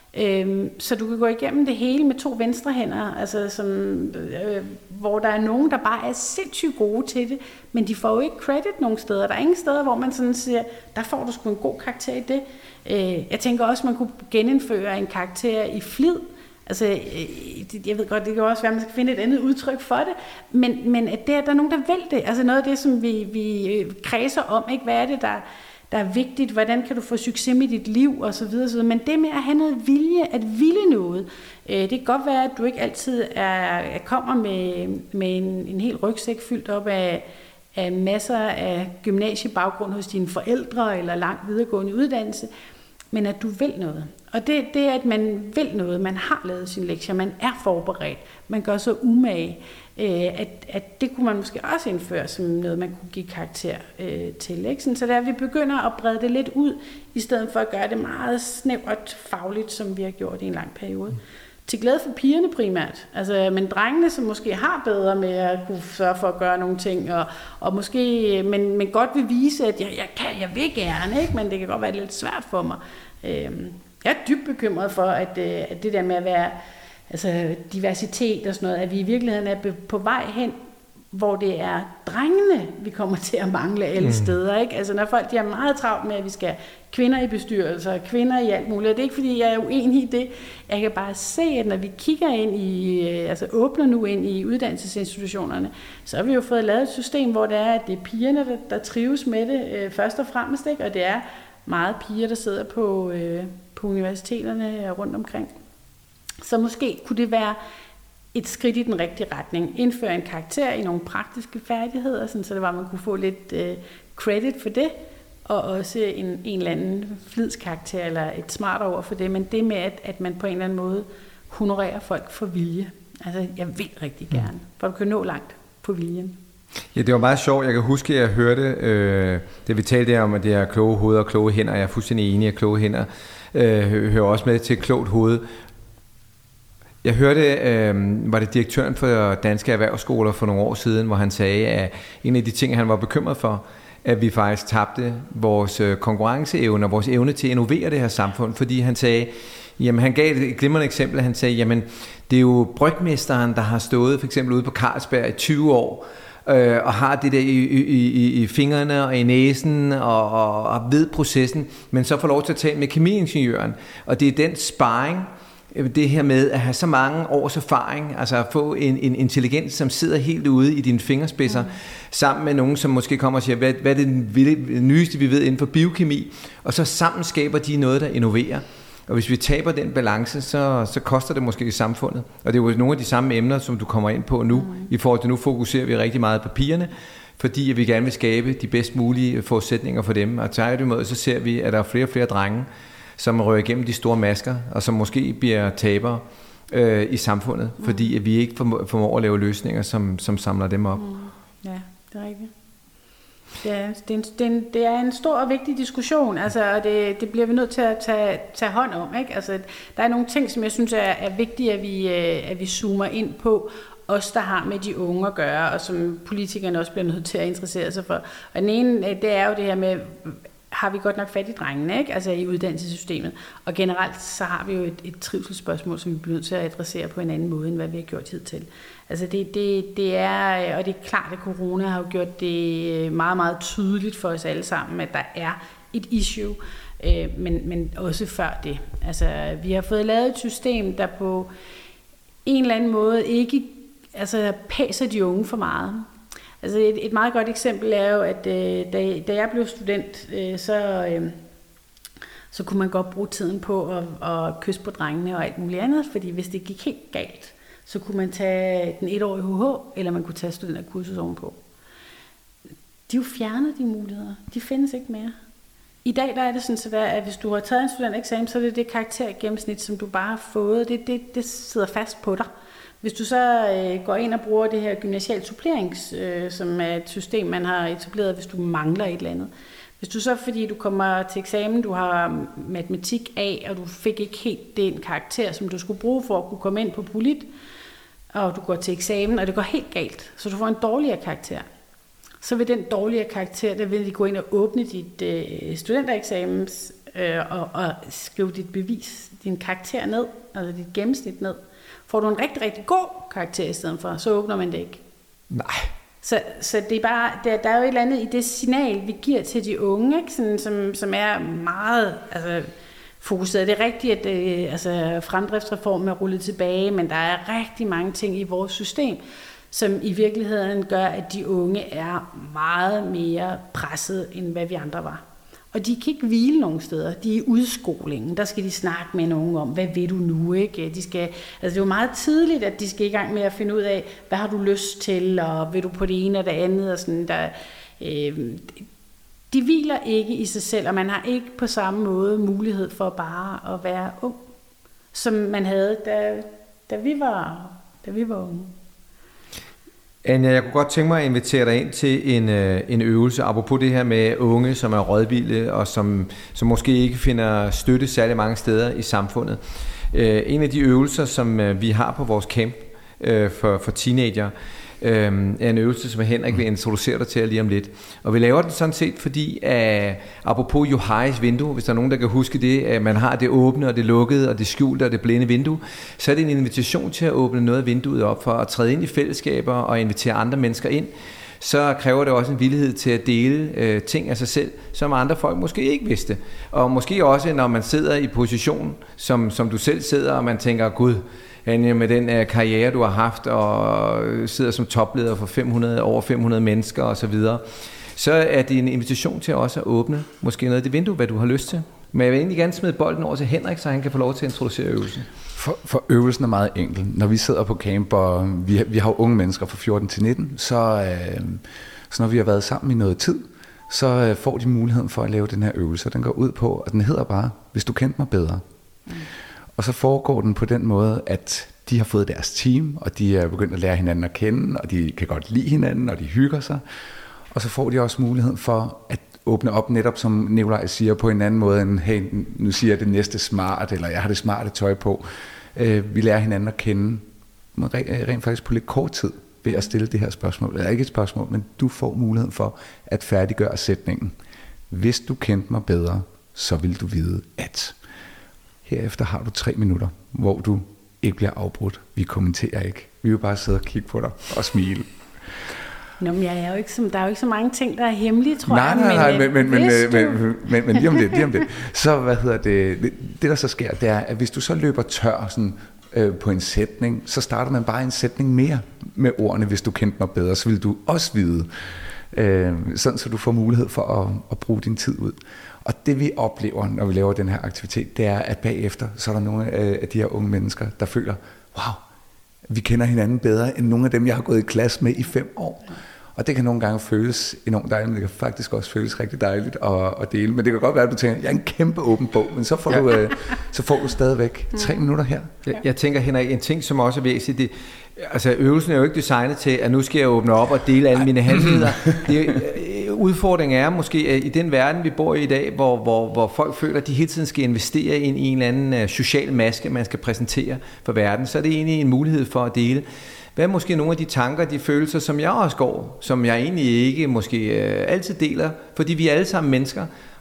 B: Øh, så du kan gå igennem det hele med to venstre hænder, altså som, øh, hvor der er nogen, der bare er sindssygt gode til det, men de får jo ikke credit nogen steder. Der er ingen steder, hvor man sådan siger, der får du sgu en god karakter i det. Øh, jeg tænker også, man kunne genindføre en karakter i flid. Altså, øh, jeg ved godt, det kan også være, at man skal finde et andet udtryk for det, men, men at der, der er nogen, der vil det. Altså noget af det, som vi, vi kredser om, ikke? Hvad er det, der der er vigtigt, hvordan kan du få succes med dit liv, og så videre, så videre. Men det med at have noget vilje, at ville noget, øh, det kan godt være, at du ikke altid er, kommer med, med en, en hel rygsæk fyldt op af, af masser af gymnasiebaggrund hos dine forældre, eller langt videregående uddannelse, men at du vil noget. Og det, det er, at man vil noget, man har lavet sine lektier, man er forberedt, man gør så umage, øh, at, at det kunne man måske også indføre som noget, man kunne give karakter øh, til. Ikke? Så der vi begynder at brede det lidt ud, i stedet for at gøre det meget snævert fagligt, som vi har gjort i en lang periode. Mm. Til glæde for pigerne primært. Altså, men drengene, som måske har bedre med at kunne sørge for at gøre nogle ting, og, og måske, men, men godt vil vise, at jeg, jeg kan, jeg vil gerne, ikke? Men det kan godt være lidt svært for mig. Øhm, jeg er dybt bekymret for, at, at det der med at være altså diversitet og sådan noget, at vi i virkeligheden er på vej hen, hvor det er drengene, vi kommer til at mangle alle mm. steder. Ikke? Altså når folk de er meget travlt med, at vi skal have kvinder i bestyrelser, kvinder i alt muligt. Det er ikke, fordi jeg er uenig i det. Jeg kan bare se, at når vi kigger ind i, altså åbner nu ind i uddannelsesinstitutionerne, så har vi jo fået lavet et system, hvor det er, at det er pigerne, der, der trives med det øh, først og fremmest, ikke? Og det er meget piger, der sidder på, øh, på universiteterne rundt omkring. Så måske kunne det være et skridt i den rigtige retning. Indføre en karakter i nogle praktiske færdigheder, sådan, så det var, at man kunne få lidt øh, credit for det, og også en, en eller anden flidskarakter, eller et smart ord for det, men det med, at, at man på en eller anden måde honorerer folk for vilje. Altså, jeg vil rigtig gerne, for du kan nå langt på viljen.
A: Ja, det var meget sjovt. Jeg kan huske, at jeg hørte, øh, det vi talte om, at det er kloge hoveder og kloge hænder. Jeg er fuldstændig enig, at kloge hænder øh, hører også med til klogt hoved. Jeg hørte, øh, var det direktøren for Danske Erhvervsskoler for nogle år siden, hvor han sagde, at en af de ting, han var bekymret for, at vi faktisk tabte vores konkurrenceevne og vores evne til at innovere det her samfund, fordi han sagde, jamen han gav et glimrende eksempel, han sagde, jamen det er jo brygmesteren, der har stået for eksempel ude på Carlsberg i tyve år, øh, og har det der i, i, i, i fingrene og i næsen og, og, og ved processen, men så får lov til at tale med kemiingeniøren, og det er den sparring, det her med at have så mange års erfaring, altså at få en, en intelligens, som sidder helt ude i dine fingerspidser, mm. sammen med nogen, som måske kommer og siger, hvad, hvad er det nyeste, vi ved inden for biokemi, og så sammen skaber de noget, der innoverer. Og hvis vi taber den balance, så, så koster det måske i samfundet. Og det er jo nogle af de samme emner, som du kommer ind på nu, mm. i forhold til nu fokuserer vi rigtig meget på pigerne, fordi vi gerne vil skabe de bedst mulige forudsætninger for dem. Og tværtimod, så ser vi, at der er flere og flere drenge, som rører igennem de store masker, og som måske bliver tabere øh, i samfundet, mm. fordi at vi ikke formår, formår at lave løsninger, som, som samler dem op. Mm.
B: Ja, det er rigtigt. Ja, det er en, det er en, det er en stor og vigtig diskussion, altså, og det, det bliver vi nødt til at tage, tage hånd om. Ikke? Altså, der er nogle ting, som jeg synes er, er vigtige, at vi, at vi zoomer ind på, os, der har med de unge at gøre, og som politikerne også bliver nødt til at interessere sig for. Og den ene, det er jo det her med, har vi godt nok fat i drengene, ikke? Altså i uddannelsessystemet. Og generelt så har vi jo et, et trivselsspørgsmål, som vi bliver nødt til at adressere på en anden måde, end hvad vi har gjort hidtil. Altså det, det, det er, og det er klart, at corona har jo gjort det meget, meget tydeligt for os alle sammen, at der er et issue, øh, men, men også før det. Altså vi har fået lavet et system, der på en eller anden måde ikke altså, passer de unge for meget. Altså et, et meget godt eksempel er jo, at øh, da, da jeg blev student, øh, så, øh, så kunne man godt bruge tiden på at, at kysse på drengene og alt muligt andet, fordi hvis det gik helt galt, så kunne man tage den etårige H H, eller man kunne tage studenterkursus ovenpå. De er jo fjernet, de muligheder. De findes ikke mere. I dag der er det sådan, at hvis du har taget en studentereksamen, så er det det karaktergennemsnit, som du bare har fået. Det, det, det sidder fast på dig. Hvis du så øh, går ind og bruger det her gymnasialt supplering, øh, som er et system, man har etableret, hvis du mangler et eller andet. Hvis du så, fordi du kommer til eksamen, du har matematik A, og du fik ikke helt den karakter, som du skulle bruge for at kunne komme ind på polit, og du går til eksamen, og det går helt galt, så du får en dårligere karakter. Så vil den dårligere karakter, der vil de gå ind og åbne dit øh, studentereksamen øh, og, og skrive dit bevis, din karakter ned, altså dit gennemsnit ned. Får du en rigtig, rigtig god karakter i stedet for, så åbner man det ikke.
A: Nej.
B: Så, så det er bare, der, der er jo et eller andet i det signal, vi giver til de unge, ikke? Sådan, som, som er meget altså, fokuseret. Det er rigtigt, at øh, altså, fremdriftsreformen er rullet tilbage, men der er rigtig mange ting i vores system, som i virkeligheden gør, at de unge er meget mere presset, end hvad vi andre var. Og de kan ikke hvile nogen steder. De er i udskolingen. Der skal de snakke med nogen om, hvad vil du nu, ikke? De skal, altså det er jo meget tidligt, at de skal i gang med at finde ud af, hvad har du lyst til, og vil du på det ene og det andet, og sådan der. Øh, de hviler ikke i sig selv, og man har ikke på samme måde mulighed for bare at være ung, som man havde, da, da, vi, var, da vi var unge.
A: Anja, jeg kunne godt tænke mig at invitere dig ind til en, en øvelse, apropos det her med unge, som er rådvilde, og som, som måske ikke finder støtte særlig mange steder i samfundet. En af de øvelser, som vi har på vores camp for, for teenager, er en øvelse, som Henrik vil introducere dig til lige om lidt. Og vi laver den sådan set, fordi at, apropos Johais vindue, hvis der er nogen, der kan huske det, at man har det åbne og det lukkede og det skjulte og det blinde vindue, så er det en invitation til at åbne noget af vinduet op for at træde ind i fællesskaber og invitere andre mennesker ind. Så kræver det også en villighed til at dele øh, ting af sig selv, som andre folk måske ikke vidste. Og måske også, når man sidder i position, som, som du selv sidder, og man tænker, gud, Anja, med den uh, karriere, du har haft, og sidder som topleder for fem hundrede, over fem hundrede mennesker osv., så er det en invitation til også at åbne måske noget af det vindue, hvad du har lyst til. Men jeg vil egentlig gerne smide bolden over til Henrik, så han kan få lov til at introducere øvelsen.
C: For, for øvelsen er meget enkel. Når vi sidder på camp, og vi, vi har unge mennesker fra fjorten til nitten, så, øh, så når vi har været sammen i noget tid, så øh, får de muligheden for at lave den her øvelse. Den går ud på, og den hedder bare, hvis du kendte mig bedre. Mm. Og så foregår den på den måde, at de har fået deres team, og de er begyndt at lære hinanden at kende, og de kan godt lide hinanden, og de hygger sig. Og så får de også muligheden for at åbne op, netop som Nikolaj siger, på en anden måde end, hey, nu siger jeg det næste smart, eller jeg har det smarte tøj på. Vi lærer hinanden at kende rent faktisk på lidt kort tid ved at stille det her spørgsmål. Eller ikke et spørgsmål, men du får muligheden for at færdiggøre sætningen. Hvis du kendte mig bedre, så vil du vide, at... Herefter har du tre minutter, hvor du ikke bliver afbrudt. Vi kommenterer ikke. Vi vil bare sidde og kigge på dig og smile.
B: Nå, men jeg er jo ikke så, der er jo ikke så mange ting, der er hemmelige, tror
C: nej,
B: jeg.
C: Nej, nej, men, men, men,
B: men,
C: men, men, men, men lige om lidt, lige om lidt. Så, hvad hedder det, det, det der så sker, det er, at hvis du så løber tør sådan, øh, på en sætning, så starter man bare en sætning mere med ordene, hvis du kendte mig bedre, så vil du også vide. Øh, sådan, så du får mulighed for at, at bruge din tid ud. Og det vi oplever, når vi laver den her aktivitet, det er, at bagefter, så er der nogle af de her unge mennesker, der føler, wow, vi kender hinanden bedre, end nogle af dem, jeg har gået i klasse med i fem år. Og det kan nogle gange føles enormt dejligt, men det kan faktisk også føles rigtig dejligt at, at dele. Men det kan godt være, at du tænker, jeg er en kæmpe åben bog, men så får, ja. du, øh, så får du stadigvæk tre minutter her.
A: Jeg, jeg tænker, Henrik, en ting, som også er væsentligt, det, altså øvelsen er jo ikke designet til, at nu skal jeg åbne op og dele alle mine handlinger. Det, udfordringen er måske i den verden, vi bor i i dag, hvor, hvor, hvor folk føler, at de hele tiden skal investere i en, en eller anden social maske, man skal præsentere for verden, så er det egentlig en mulighed for at dele. Hvad er måske nogle af de tanker, de følelser, som jeg også går, som jeg egentlig ikke måske øh, altid deler, fordi vi er alle sammen mennesker,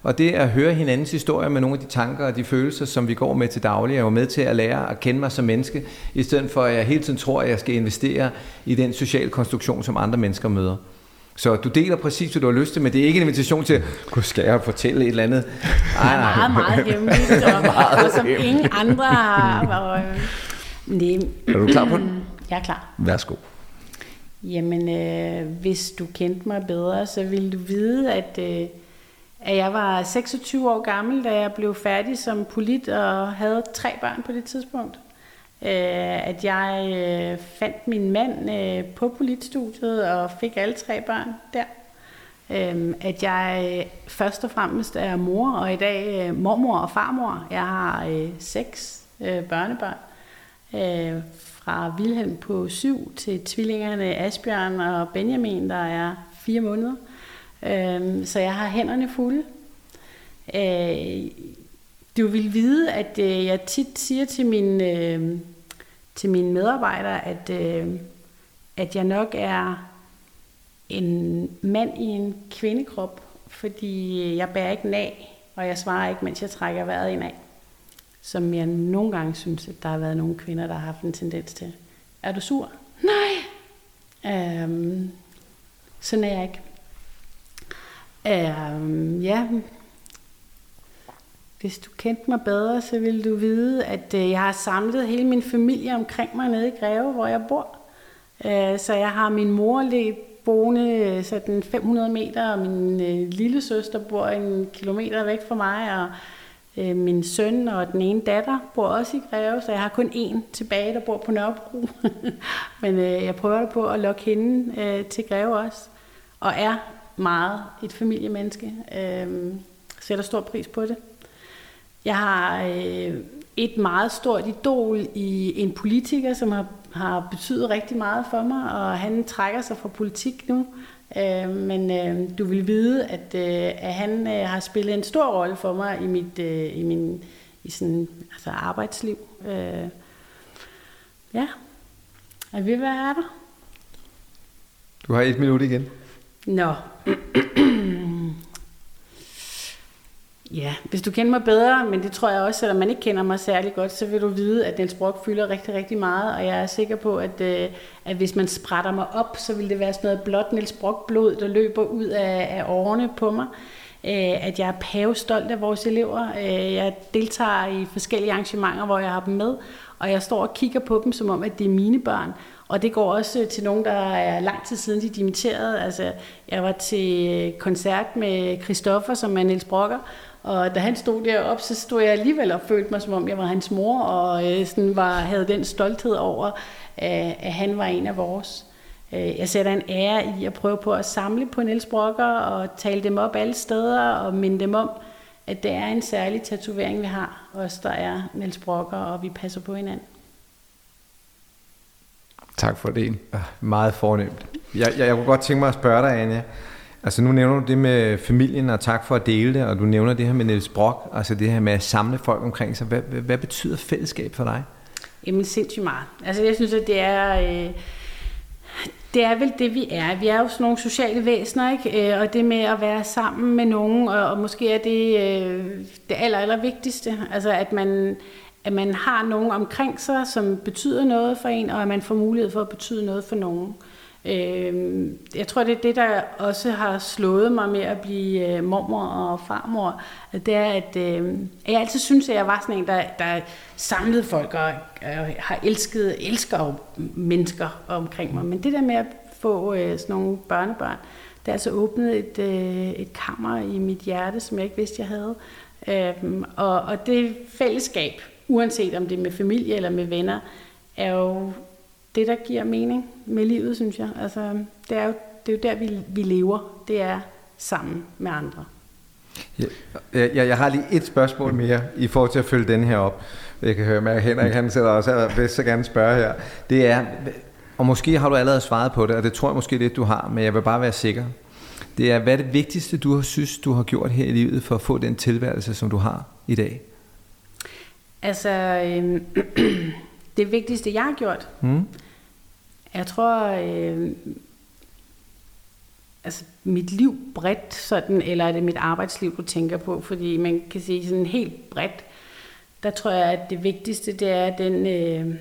A: Og det at høre hinandens historie med nogle af de tanker og de følelser, som vi går med til daglig, er jo med til at lære at kende mig som menneske, i stedet for at jeg hele tiden tror, at jeg skal investere i den sociale konstruktion, som andre mennesker møder. Så du deler præcis, hvad du har lyst til, men det er ikke en invitation til, kunne skal jeg fortælle et eller andet?
B: Ej, nej. Meget, meget hemmeligt, og, meget og som hemmeligt. Ingen andre har. Og, øh,
C: er du klar på den?
B: Jeg er klar.
C: Værsgo.
B: Jamen, øh, hvis du kendte mig bedre, så ville du vide, at, øh, at jeg var seksogtyve år gammel, da jeg blev færdig som polit og havde tre børn på det tidspunkt. Øh, at jeg øh, fandt min mand øh, på politstudiet og fik alle tre børn der. Øh, at jeg øh, først og fremmest er mor, og i dag øh, mormor og farmor. Jeg har øh, seks øh, børnebørn. Øh, fra Vilhelm på syv til tvillingerne Asbjørn og Benjamin, der er fire måneder. Øh, så jeg har hænderne fulde. Øh, du vil vide, at øh, jeg tit siger til mine, øh, til mine medarbejdere, at, øh, at jeg nok er en mand i en kvindekrop, fordi jeg bærer ikke nag, og jeg svarer ikke, mens jeg trækker vejret indad. Som jeg nogle gange synes, at der har været nogle kvinder, der har haft en tendens til. Er du sur? Nej. Øhm, sådan er jeg ikke. Øhm, ja. Hvis du kendte mig bedre, så ville du vide, at øh, jeg har samlet hele min familie omkring mig nede i Greve, hvor jeg bor. Øh, så jeg har min mor lidt boende sådan fem hundrede meter, og min øh, lille søster bor en kilometer væk fra mig, og øh, min søn og den ene datter bor også i Greve, så jeg har kun én tilbage, der bor på Nørrebro. Men øh, jeg prøver på at lokke hende øh, til Greve også, og er meget et familiemenneske. Øh, sætter stor pris på det. Jeg har øh, et meget stort idol i en politiker, som har, har betydet rigtig meget for mig, og han trækker sig fra politik nu. Øh, men øh, du vil vide, at, øh, at han øh, har spillet en stor rolle for mig i mit øh, i min i sådan, altså arbejdsliv. Øh, ja, er vi hvad er der?
A: Du har et minut igen.
B: Nå. Ja, hvis du kender mig bedre, men det tror jeg også, selvom man ikke kender mig særlig godt, så vil du vide, at Niels Brock fylder rigtig, rigtig meget, og jeg er sikker på, at, øh, at hvis man sprætter mig op, så vil det være sådan noget blåt Niels Brock-blod, der løber ud af, af årene på mig. Øh, at jeg er pavestolt af vores elever. Øh, jeg deltager i forskellige arrangementer, hvor jeg har dem med, og jeg står og kigger på dem, som om, at det er mine børn. Og det går også til nogen, der er lang tid siden, de dimitterede. Altså, jeg var til koncert med Christoffer, som er Niels Brocker, og da han stod deroppe, så stod jeg alligevel og følte mig, som om jeg var hans mor, og øh, sådan var, havde den stolthed over, øh, at han var en af vores. Øh, jeg sætter en ære i at prøve på at samle på Niels Brocker, og tale dem op alle steder, og minde dem om, at det er en særlig tatovering, vi har, os der er Niels Brocker, og vi passer på hinanden.
C: Tak for det.
A: Meget fornemt. Jeg, jeg, jeg kunne godt tænke mig at spørge dig, Anja. Altså nu nævner du det med familien, og tak for at dele det, og du nævner det her med Niels Brock, altså det her med at samle folk omkring sig. Hvad, hvad, hvad betyder fællesskab for dig?
B: Jamen sindssygt meget. Altså jeg synes, at det er, øh, det er vel det, vi er. Vi er jo sådan nogle sociale væsener, ikke? Og det med at være sammen med nogen, og, og måske er det øh, det aller, aller vigtigste. Altså at man, at man har nogen omkring sig, som betyder noget for en, og at man får mulighed for at betyde noget for nogen. Jeg tror, det er det, der også har slået mig med at blive mormor og farmor. Det er, at jeg altid synes, at jeg var sådan en, der, der samlede folk og har elsket, elsker jo mennesker omkring mig. Men det der med at få sådan nogle børnebørn, det er altså åbnet et, et kammer i mit hjerte, som jeg ikke vidste, jeg havde. Og, og det fællesskab, uanset om det er med familie eller med venner, er jo det, der giver mening med livet, synes jeg. Altså, det er jo, det er jo der, vi, vi lever. Det er sammen med andre.
A: Ja, jeg, jeg har lige et spørgsmål mere i forhold til at følge den her op. Jeg kan høre, at Henrik han sætter også vil så gerne spørge her. Det er, og måske har du allerede svaret på det, og det tror jeg måske lidt, du har, men jeg vil bare være sikker. Det er, hvad er det vigtigste, du har synes, du har gjort her i livet for at få den tilværelse, som du har i dag?
B: Altså, øh, det vigtigste, jeg har gjort, mm. jeg tror, øh, altså mit liv bredt sådan, eller er det mit arbejdsliv, du tænker på? Fordi man kan sige sådan helt bredt, der tror jeg, at det vigtigste, det er den øh,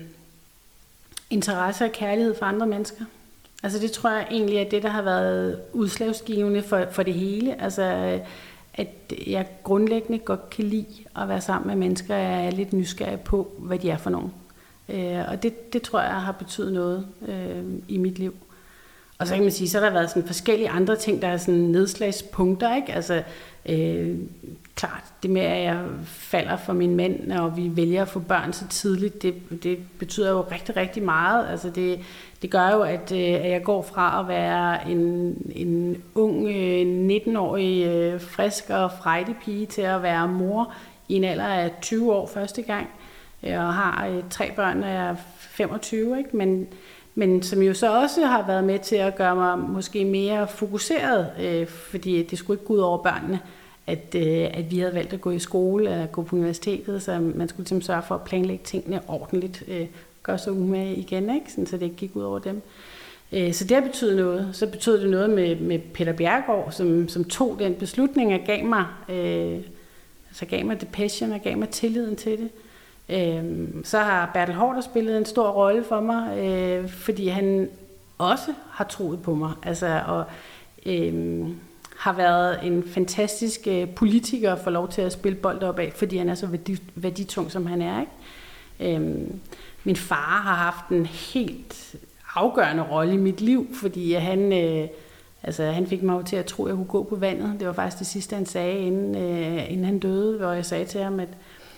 B: interesse og kærlighed for andre mennesker. Altså det tror jeg egentlig er det, der har været udslagsgivende for, for det hele. Altså at jeg grundlæggende godt kan lide at være sammen med mennesker, jeg er lidt nysgerrig på, hvad de er for nogen. Øh, og det, det tror jeg har betydet noget øh, i mit liv. Og så kan man sige, så har der været sådan forskellige andre ting, der er sådan nedslagspunkter, ikke? Altså, øh, klart, det med, at jeg falder for min mand, og vi vælger at få børn så tidligt, det, det betyder jo rigtig, rigtig meget. Altså, det, det gør jo, at, at jeg går fra at være en, en ung, nitten-årig, frisk og frejdig pige, til at være mor i en alder af tyve år første gang, og har tre børn, når jeg er femogtyve, ikke? Men Men som jo så også har været med til at gøre mig måske mere fokuseret, øh, fordi det skulle ikke gå ud over børnene, at, øh, at vi havde valgt at gå i skole eller gå på universitetet, så man skulle ligesom sørge for at planlægge tingene ordentligt, øh, gøre sig umage igen, ikke? Sådan, så det ikke gik ud over dem. Øh, så det har betydet noget. Så betød det noget med, med Peter Bjerregaard, som, som tog den beslutning og gav mig, øh, altså gav mig det passion og gav mig tilliden til det. Øhm, så har Bertel Haarder spillet en stor rolle for mig, øh, fordi han også har troet på mig, altså, og øh, har været en fantastisk øh, politiker for lov til at spille bold op af, fordi han er så værdi, værditung, som han er, ikke? Øhm, min far har haft en helt afgørende rolle i mit liv, fordi han, øh, altså, han fik mig til at tro, at jeg kunne gå på vandet. Det var faktisk det sidste, han sagde, inden, øh, inden han døde, hvor jeg sagde til ham, at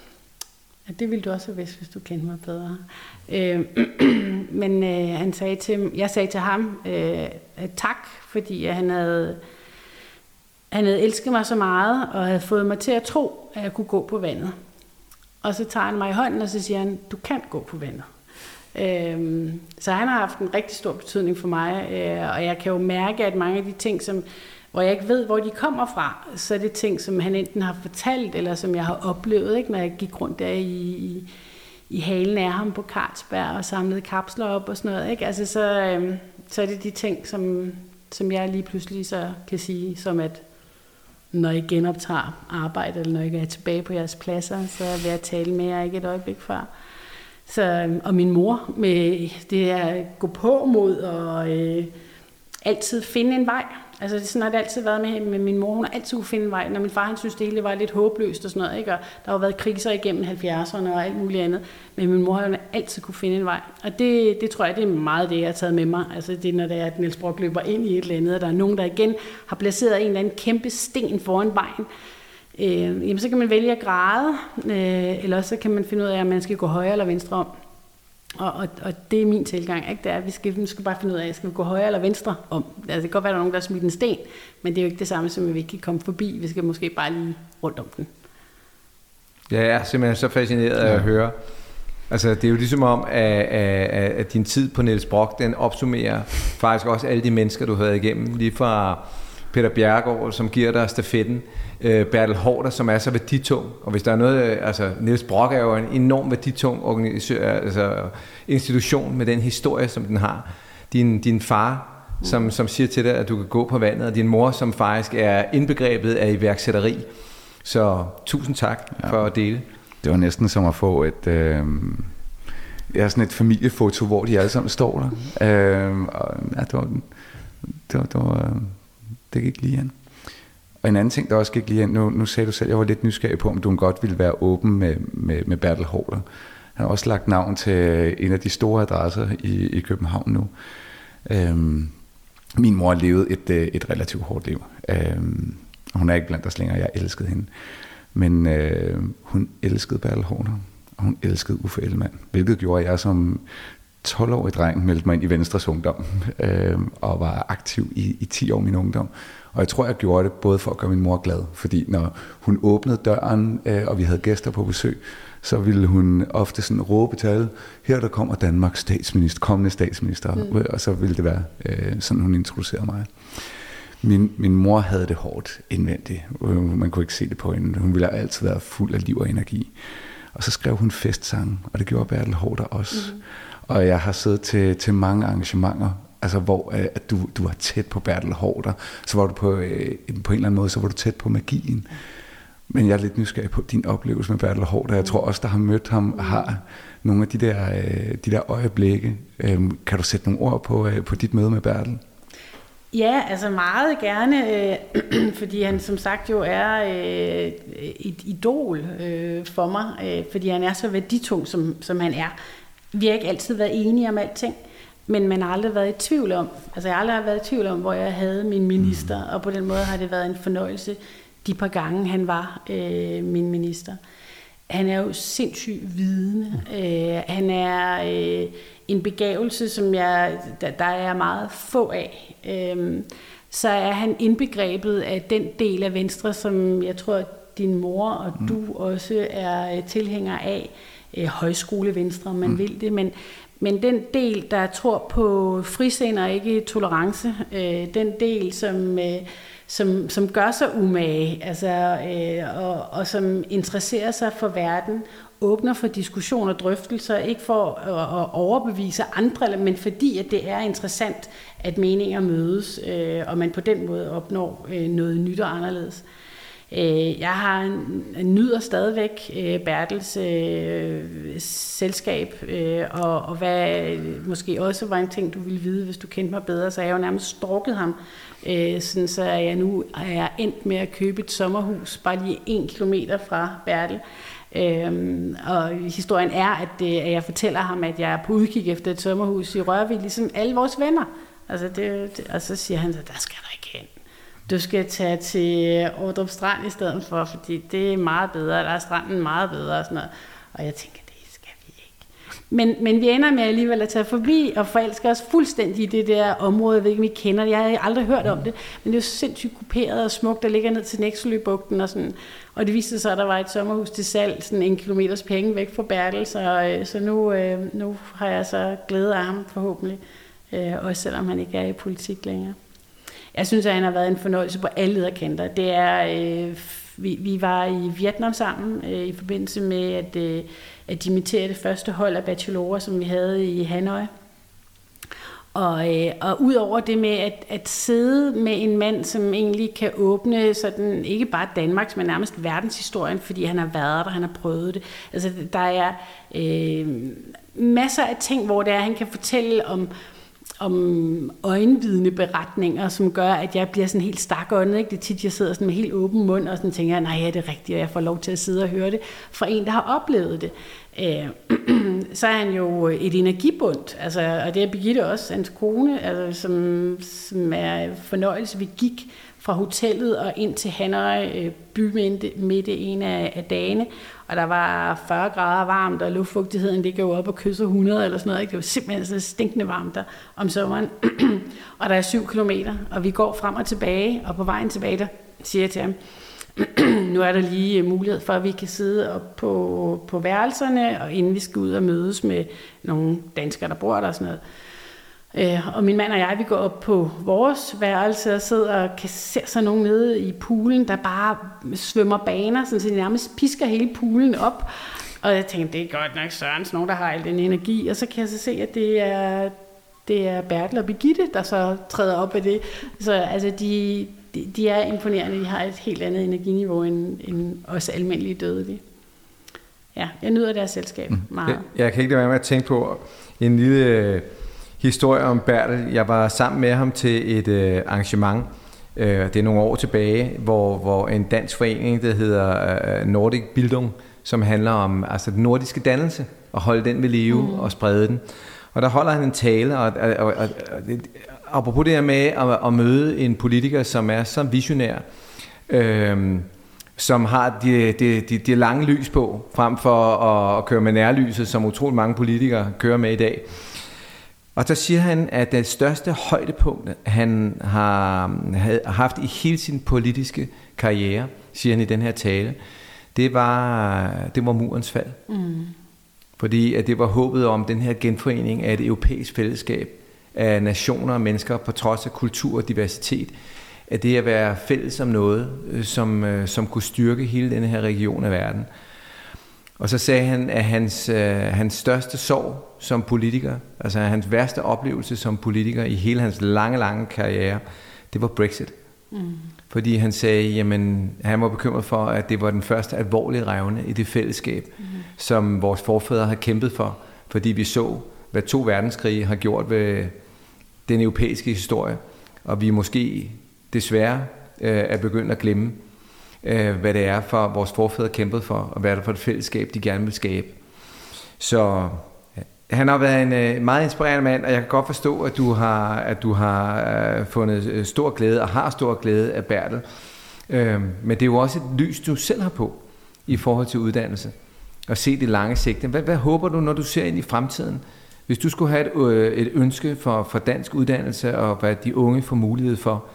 B: ja, det ville du også have vidst, hvis du kendte mig bedre. Øh, men øh, han sagde til, jeg sagde til ham øh, tak, fordi han havde, han havde elsket mig så meget, og havde fået mig til at tro, at jeg kunne gå på vandet. Og så tager han mig i hånden, og så siger han, du kan gå på vandet. Øh, så han har haft en rigtig stor betydning for mig, øh, og jeg kan jo mærke, at mange af de ting, som hvor jeg ikke ved, hvor de kommer fra, så er det ting, som han enten har fortalt, eller som jeg har oplevet, ikke, når jeg gik rundt der i, i, i halen af ham på Carlsberg og samlede kapsler op og sådan noget. Ikke? Altså, så, øhm, så er det de ting, som, som jeg lige pludselig så kan sige, som at når I genoptager arbejde, eller når I er tilbage på jeres pladser, så vil jeg tale med jer ikke et øjeblik før. Så, og min mor med det at gå på mod og øh, altid finde en vej. Altså sådan har det altid været med, med min mor. Hun har altid kunne finde en vej. Når min far han synes, det hele var lidt håbløst og sådan noget, ikke? Og der har jo været kriser igennem halvfjerdserne og alt muligt andet. Men min mor har altid kunne finde en vej. Og det, det tror jeg, det er meget det, jeg har taget med mig. Altså det er, når det er, at Niels Brock løber ind i et eller andet, og der er nogen, der igen har placeret en eller anden kæmpe sten foran vejen. Øh, jamen så kan man vælge at græde, øh, eller så kan man finde ud af, at man skal gå højre eller venstre om. Og, og, og det er min tilgang, ikke? Det er, at vi skal, vi skal bare finde ud af, skal vi gå højre eller venstre om. Altså, det kan godt være, at der er nogen, der har smidt en sten, men det er jo ikke det samme, som at vi ikke kan komme forbi. Vi skal måske bare lige rundt om den.
A: Ja, jeg er simpelthen så fascineret af at høre. Altså, det er jo ligesom om, at, at, at din tid på Niels Brock, den opsummerer faktisk også alle de mennesker, du har været igennem. Lige fra Peter Bjerregaard, som giver dig stafetten, Bertel Haarder, som er så værditung, og hvis der er noget, altså Niels Brock er jo en enorm værditung organisation, altså institution med den historie, som den har. Din, din far, som, som siger til dig, at du kan gå på vandet, og din mor, som faktisk er indbegrebet af iværksætteri. Så tusind tak ja. for at dele.
C: Det var næsten som at få et, øh, ja, sådan et familiefoto, hvor de alle sammen står der. Øh, og, ja, det var, det var, det var, det gik lige an. Og en anden ting, der også gik lige ind, nu, nu sagde du selv, jeg var lidt nysgerrig på, om du godt ville være åben med, med, med Bertel Haarder. Han har også lagt navn til en af de store adresser i, i København nu. Øhm, min mor levede et, et relativt hårdt liv. Øhm, hun er ikke blandt os længere, jeg elskede hende. Men øh, hun elskede Bertel Haarder, og hun elskede Uffe Ellemann, hvilket gjorde, at jeg som tolv-årig dreng meldte mig ind i Venstres Ungdom, øh, og var aktiv i, i ti år min ungdom. Og jeg tror, jeg gjorde det både for at gøre min mor glad, fordi når hun åbnede døren, øh, og vi havde gæster på besøg, så ville hun ofte sådan råbe til alle, her der kommer Danmarks statsminister, kommende statsminister, mm. og så ville det være øh, sådan, hun introducerede mig. Min, min mor havde det hårdt indvendigt, man kunne ikke se det på hende, hun ville altid være fuld af liv og energi. Og så skrev hun festsange, og det gjorde Bertel Haarder også. Mm. Og jeg har siddet til, til mange arrangementer, altså hvor øh, at du, du var tæt på Bertel Haarder, så var du på, øh, på en eller anden måde, så var du tæt på magien. Men jeg er lidt nysgerrig på din oplevelse med Bertel Haarder. Jeg tror også, der har mødt ham, har nogle af de der, øh, de der øjeblikke. Øh, kan du sætte nogle ord på, øh, på dit møde med Bertel?
B: Ja, altså meget gerne, øh, fordi han som sagt jo er øh, et idol øh, for mig, øh, fordi han er så værditung, som, som han er. Vi har ikke altid været enige om alting, men man har aldrig været i tvivl om, altså jeg har aldrig været i tvivl om, hvor jeg havde min minister, og på den måde har det været en fornøjelse de par gange, han var øh, min minister. Han er jo sindssygt vidende. Øh, han er øh, en begavelse, som jeg, der, der er meget få af. Øh, så er han indbegrebet af den del af Venstre, som jeg tror, din mor og du mm. også er tilhænger af. Øh, højskole-Venstre, om man mm. vil det. Men, men den del, der tror på frisind og ikke tolerance, øh, den del, som... Øh, Som, som gør sig umage, altså, øh, og, og som interesserer sig for verden, åbner for diskussion og drøftelser, ikke for at, at overbevise andre, men fordi at det er interessant, at meninger mødes, øh, og man på den måde opnår øh, noget nyt og anderledes. Øh, jeg har nyder stadigvæk øh, Bertels øh, selskab, øh, og, og hvad måske også var en ting, du ville vide, hvis du kendte mig bedre, så jeg jo nærmest stalket ham, øh, sådan så jeg nu er endt med at købe et sommerhus, bare lige en kilometer fra Bertel. Øhm, og historien er, at, det, at jeg fortæller ham, at jeg er på udkig efter et sommerhus i Rørvig, ligesom alle vores venner. Altså det, det, og så siger han, at der skal der ikke hen. Du skal tage til Ordrup Strand i stedet for, fordi det er meget bedre, der er stranden meget bedre og sådan noget. Og jeg tænker, det skal vi ikke. Men, men vi ender med alligevel at tage forbi og forelsker os fuldstændig i det der område, jeg ved ikke, om I kender det. Jeg har aldrig hørt om det, men det er jo sindssygt kuperet og smukt, der ligger ned til Nekseløbugten og sådan. Og det viste sig, at der var et sommerhus til salg, sådan en kilometers penge væk fra Bertel, så, så nu, nu har jeg så glæde af ham forhåbentlig, også selvom han ikke er i politik længere. Jeg synes, at han har været en fornøjelse på alle lederkanter. Det er, øh, vi, vi var i Vietnam sammen øh, i forbindelse med at, øh, at dimittere det første hold af bachelorer, som vi havde i Hanoi. Og, øh, og ud over det med at, at sidde med en mand, som egentlig kan åbne sådan, ikke bare Danmarks, men nærmest verdenshistorien, fordi han har været der, han har prøvet det. Altså, der er øh, masser af ting, hvor det er, han kan fortælle om om øjenvidende beretninger, som gør, at jeg bliver sådan helt stakåndet. Ikke? Det er tit, jeg sidder sådan med helt åben mund, og sådan tænker, nej, ja, det er rigtigt, og jeg får lov til at sidde og høre det fra en, der har oplevet det. Øh, så er han jo et energibund, altså, og det er Birgitte også, hans kone, altså, som, som er fornøjelse. Vi gik fra hotellet og ind til Hanoi bymidte en af, af dagene, og der var fyrre grader varmt, og luftfugtigheden ligger jo op og kysser hundrede eller sådan noget. Ikke? Det var simpelthen så stinkende varmt der om sommeren. Og der er syv kilometer, og vi går frem og tilbage, og på vejen tilbage, der siger jeg til ham, nu er der lige mulighed for, at vi kan sidde op på, på værelserne, og inden vi skal ud og mødes med nogle danskere, der bor der og sådan noget. Og min mand og jeg, vi går op på vores værelse og sidder og kan se sådan nogen nede i poolen, der bare svømmer baner, sådan så de nærmest pisker hele poolen op. Og jeg tænkte, det er godt nok Sørens, nogen der har al den energi. Og så kan jeg så se, at det er, det er Bertel og Birgitte, der så træder op af det. Så altså, de, de, de er imponerende, de har et helt andet energiniveau end, end os almindelige dødelige. Ja, jeg nyder deres selskab meget.
A: Jeg, jeg kan ikke lade være med at tænke på en lille historie om Bertel. Jeg var sammen med ham til et øh, arrangement, øh, det er nogle år tilbage, hvor, hvor en dansk forening, der hedder øh, Nordic Bildung, som handler om altså, den nordiske dannelse, og holde den ved live mm. og sprede den. Og der holder han en tale, og, og, og, og, og apropos det her med at, at møde en politiker, som er så visionær, øh, som har de, de, de, de lange lys på, frem for at, at køre med nærlyset, som utroligt mange politikere kører med i dag. Og der siger han, at det største højdepunkt, han har haft i hele sin politiske karriere, siger han i den her tale, det var, det var murens fald. Mm. Fordi at det var håbet om den her genforening af et europæisk fællesskab af nationer og mennesker på trods af kultur og diversitet. At det at være fælles om noget, som, som kunne styrke hele denne her region af verden. Og så sagde han, at hans, øh, hans største sorg som politiker, altså hans værste oplevelse som politiker i hele hans lange, lange karriere, det var Brexit. Mm. Fordi han sagde, jamen han var bekymret for, at det var den første alvorlige revne i det fællesskab, mm. som vores forfædre har kæmpet for. Fordi vi så, hvad to verdenskrige har gjort ved den europæiske historie. Og vi måske desværre øh, er begyndt at glemme, øh, hvad det er for vores forfædre kæmpet for, og hvad det er for et fællesskab, de gerne vil skabe. Så han har været en øh, meget inspirerende mand, og jeg kan godt forstå, at du har, at du har øh, fundet stor glæde, og har stor glæde af Bertel. Øh, men det er jo også et lys, du selv har på, i forhold til uddannelse, og se det lange sigte. Hvad, hvad håber du, når du ser ind i fremtiden? Hvis du skulle have et, øh, et ønske for, for dansk uddannelse, og hvad de unge får mulighed for,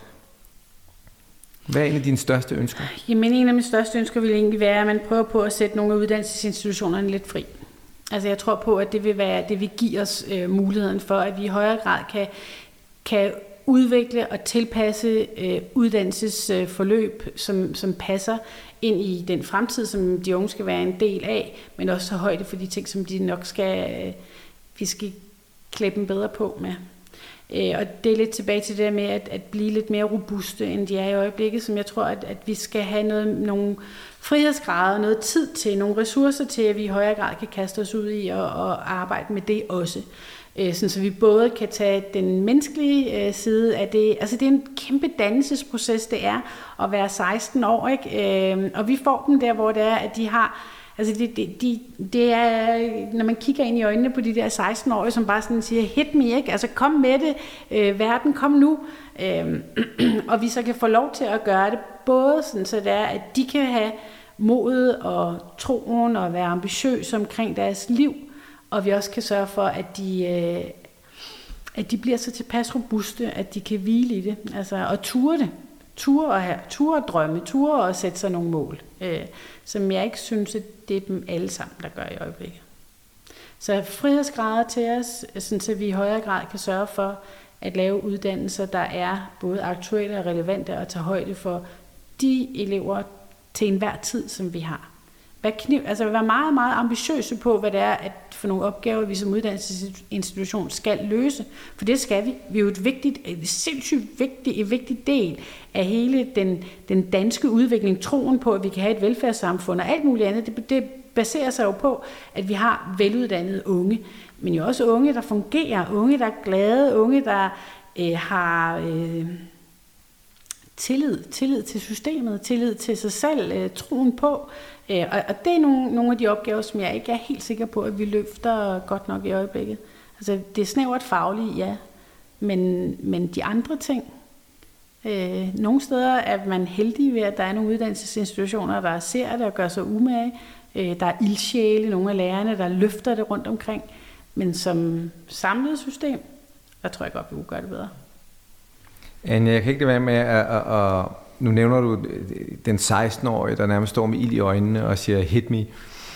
A: hvad er en af dine største ønsker?
B: Jamen, en af mine største ønsker vil egentlig være, at man prøver på at sætte nogle af uddannelsesinstitutionerne lidt fri. Altså jeg tror på, at det vil, være, det vil give os øh, muligheden for, at vi i højere grad kan, kan udvikle og tilpasse øh, uddannelsesforløb, øh, som, som passer ind i den fremtid, som de unge skal være en del af, men også så højde for de ting, som de nok skal, øh, vi skal klæde dem bedre på med. Øh, og det er lidt tilbage til det der med at, at blive lidt mere robuste, end de er i øjeblikket, som jeg tror, at, at vi skal have noget, nogle frihedsgrader, noget tid til, nogle ressourcer til, at vi i højere grad kan kaste os ud i og, og arbejde med det også. Øh, sådan, så vi både kan tage den menneskelige øh, side af det. Altså det er en kæmpe dannelsesproces, det er at være seksten år, ikke? Øh, og vi får dem der, hvor det er, at de har. Altså det, det, de, det er, når man kigger ind i øjnene på de der seksten-årige, som bare sådan siger, hit me, ikke? Altså kom med det, øh, verden, kom nu. Øh, og vi så kan få lov til at gøre det, både sådan, så det er, at de kan have modet og troen og være ambitiøse omkring deres liv, og vi også kan sørge for, at de, øh, at de bliver så tilpas robuste, at de kan hvile i det, altså, og ture det. Ture og, have, ture og drømme, ture og sætte sig nogle mål, øh, som jeg ikke synes, at det er dem alle sammen, der gør i øjeblikket. Så frihedsgrader til os, sådan, så vi i højere grad kan sørge for at lave uddannelser, der er både aktuelle og relevante, og tage højde for de elever til enhver tid, som vi har. Hvad kniv, altså være meget, meget ambitiøse på, hvad det er at for nogle opgaver, vi som uddannelsesinstitution skal løse. For det skal vi. Vi er jo et vigtigt, et sindssygt vigtigt, et vigtigt del af hele den, den danske udvikling, troen på, at vi kan have et velfærdssamfund og alt muligt andet. Det, det baserer sig jo på, at vi har veluddannede unge, men jo også unge, der fungerer, unge, der er glade, unge, der øh, har øh, tillid, tillid til systemet, tillid til sig selv, øh, troen på. Øh, og, og det er nogle, nogle af de opgaver, som jeg ikke er helt sikker på, at vi løfter godt nok i øjeblikket. Altså, det er snævert fagligt, ja, men, men de andre ting, øh, nogle steder er man heldig ved, at der er nogle uddannelsesinstitutioner, der ser det og gør sig umage. Øh, der er ildsjæle, nogle af lærerne, der løfter det rundt omkring. Men som samlet system, der tror jeg godt, vi kunne gøre det bedre.
A: Anja, jeg kan ikke lade være med at, at, at nu nævner du den seksten-årige, der nærmest står med ild i øjnene og siger, hit me.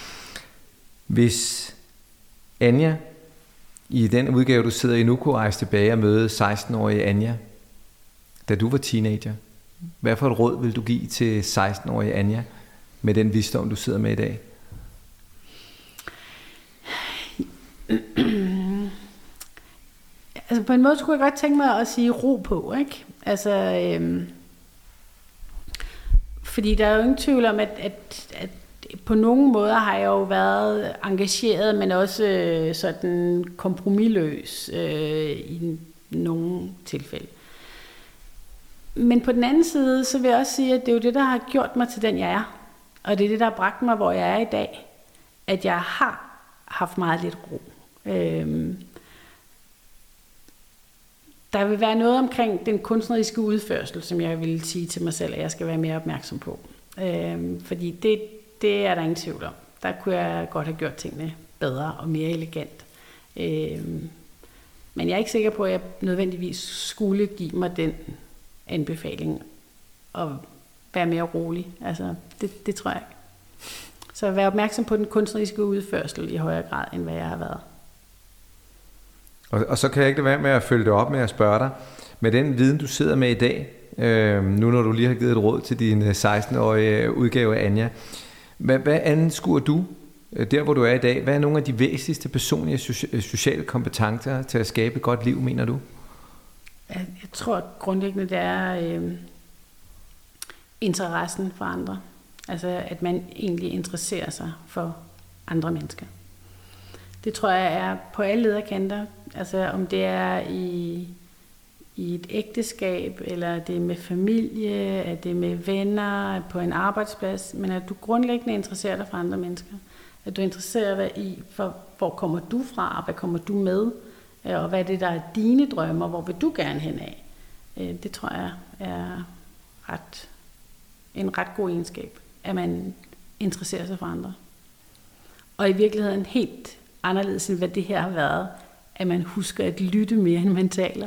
A: Hvis Anja, i den udgave, du sidder i nu, kunne rejse tilbage og møde seksten-årige Anja, da du var teenager, hvad for et råd vil du give til seksten-årige Anja, med den visdom, du sidder med i dag?
B: Altså på en måde skulle jeg godt tænke mig at sige ro på, ikke? Altså, øhm, fordi der er jo ingen tvivl om, at, at, at på nogle måder har jeg jo været engageret, men også øh, sådan kompromisløs øh, i nogle tilfælde. Men på den anden side, så vil jeg også sige, at det er jo det, der har gjort mig til den, jeg er. Og det er det, der har bragt mig, hvor jeg er i dag. At jeg har haft meget lidt ro. Øhm, der vil være noget omkring den kunstneriske udførsel, som jeg vil sige til mig selv, at jeg skal være mere opmærksom på. Øhm, fordi det, det er der ingen tvivl om. Der kunne jeg godt have gjort tingene bedre og mere elegant. Øhm, men jeg er ikke sikker på, at jeg nødvendigvis skulle give mig den anbefaling at være mere rolig. Altså, det, det tror jeg ikke. Så være opmærksom på den kunstneriske udførsel i højere grad, end hvad jeg har været.
A: Og, og så kan jeg ikke lade være med at følge det op med at spørge dig, med den viden, du sidder med i dag, øh, nu når du lige har givet et råd til din seksten-årige udgave af Anja, hvad, hvad anskuer du der hvor du er i dag, hvad er nogle af de væsentligste personlige sociale kompetencer til at skabe et godt liv, mener du?
B: Jeg tror grundlæggende, det er øh, interessen for andre. Altså, at man egentlig interesserer sig for andre mennesker. Det tror jeg er på alle lederkanter. Altså, om det er i, i et ægteskab, eller det er med familie, at det er med venner, på en arbejdsplads, men at du grundlæggende interesserer dig for andre mennesker. At du interesserer dig i, for, hvor kommer du fra, hvad kommer du med, og hvad er det, der er dine drømmer, hvor vil du gerne hen af. Det tror jeg er ret, en ret god egenskab, at man interesserer sig for andre. Og i virkeligheden helt anderledes, end hvad det her har været, at man husker at lytte mere, end man taler.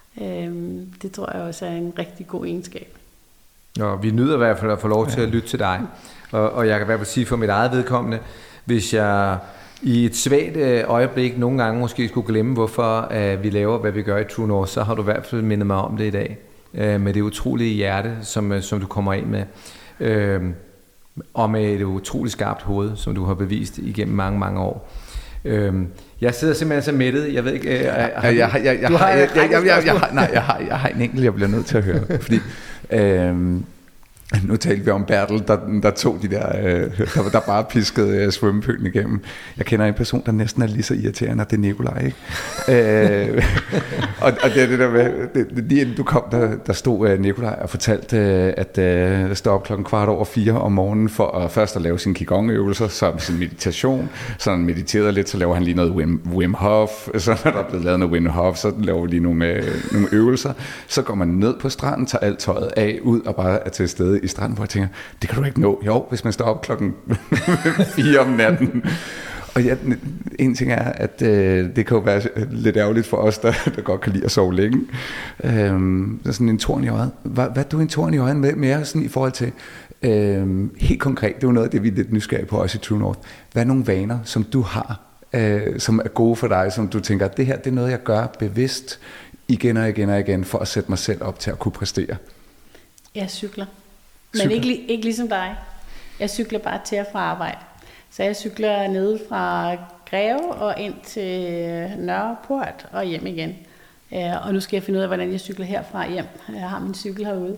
B: Det tror jeg også er en rigtig god egenskab.
A: Nå, vi nyder i hvert fald at få lov til at lytte til dig. Og, og jeg kan i hvert fald sige for mit eget vedkommende, hvis jeg i et svagt øjeblik nogle gange måske skulle glemme, hvorfor uh, vi laver, hvad vi gør i True North, så har du i hvert fald mindet mig om det i dag. Uh, med det utrolige hjerte, som, som du kommer ind med. Uh, og med et utroligt skarpt hoved, som du har bevist igennem mange, mange år. Uh, jeg sidder simpelthen så mættet. Jeg ved ikke... Uh, har
C: jeg, jeg, jeg, du har... Jeg, jeg, jeg, jeg, jeg, nej, jeg har, jeg har en enkelt, jeg bliver nødt til at høre. Fordi... Uh, Nu talte vi om Bertel, der, der tog de der, øh, der, der bare piskede øh, svømmepølen igennem. Jeg kender en person, der næsten er lige så irriterende, og det er Nikolaj, ikke? øh, og, og det er det der med, det, lige inden du kom, der, der stod øh, Nikolaj og fortalte, øh, at øh, stod op klokken kvart over fire om morgenen for at først at lave sine Qigong-øvelser, så sin meditation, så han mediterede lidt, så laver han lige noget Wim, Wim Hof, så når der er blevet lavet noget Wim Hof, så laver vi lige nogle, øh, nogle øvelser, så går man ned på stranden, tager alt tøjet af, ud og bare er til stede i stranden, hvor jeg tænker, det kan du ikke nå. Jo, hvis man står op klokken fire om natten. Og ja, en ting er, at øh, det kan jo være lidt ærgerligt for os, der, der godt kan lide at sove længe. Øhm, det er sådan en torn i øjet. Hvad, hvad er du en torn i øjet med mere sådan i forhold til, øh, helt konkret, det er jo noget af det, vi er lidt nysgerrige på også i True North. Hvad er nogle vaner, som du har, øh, som er gode for dig, som du tænker, det her det er noget, jeg gør bevidst igen og igen og igen, for at sætte mig selv op til at kunne præstere?
B: Jeg cykler. Men ikke, ikke ligesom dig. Jeg cykler bare til og fra arbejde. Så jeg cykler ned fra Greve og ind til Nørreport og hjem igen. Og nu skal jeg finde ud af, hvordan jeg cykler herfra hjem. Jeg har min cykel herude.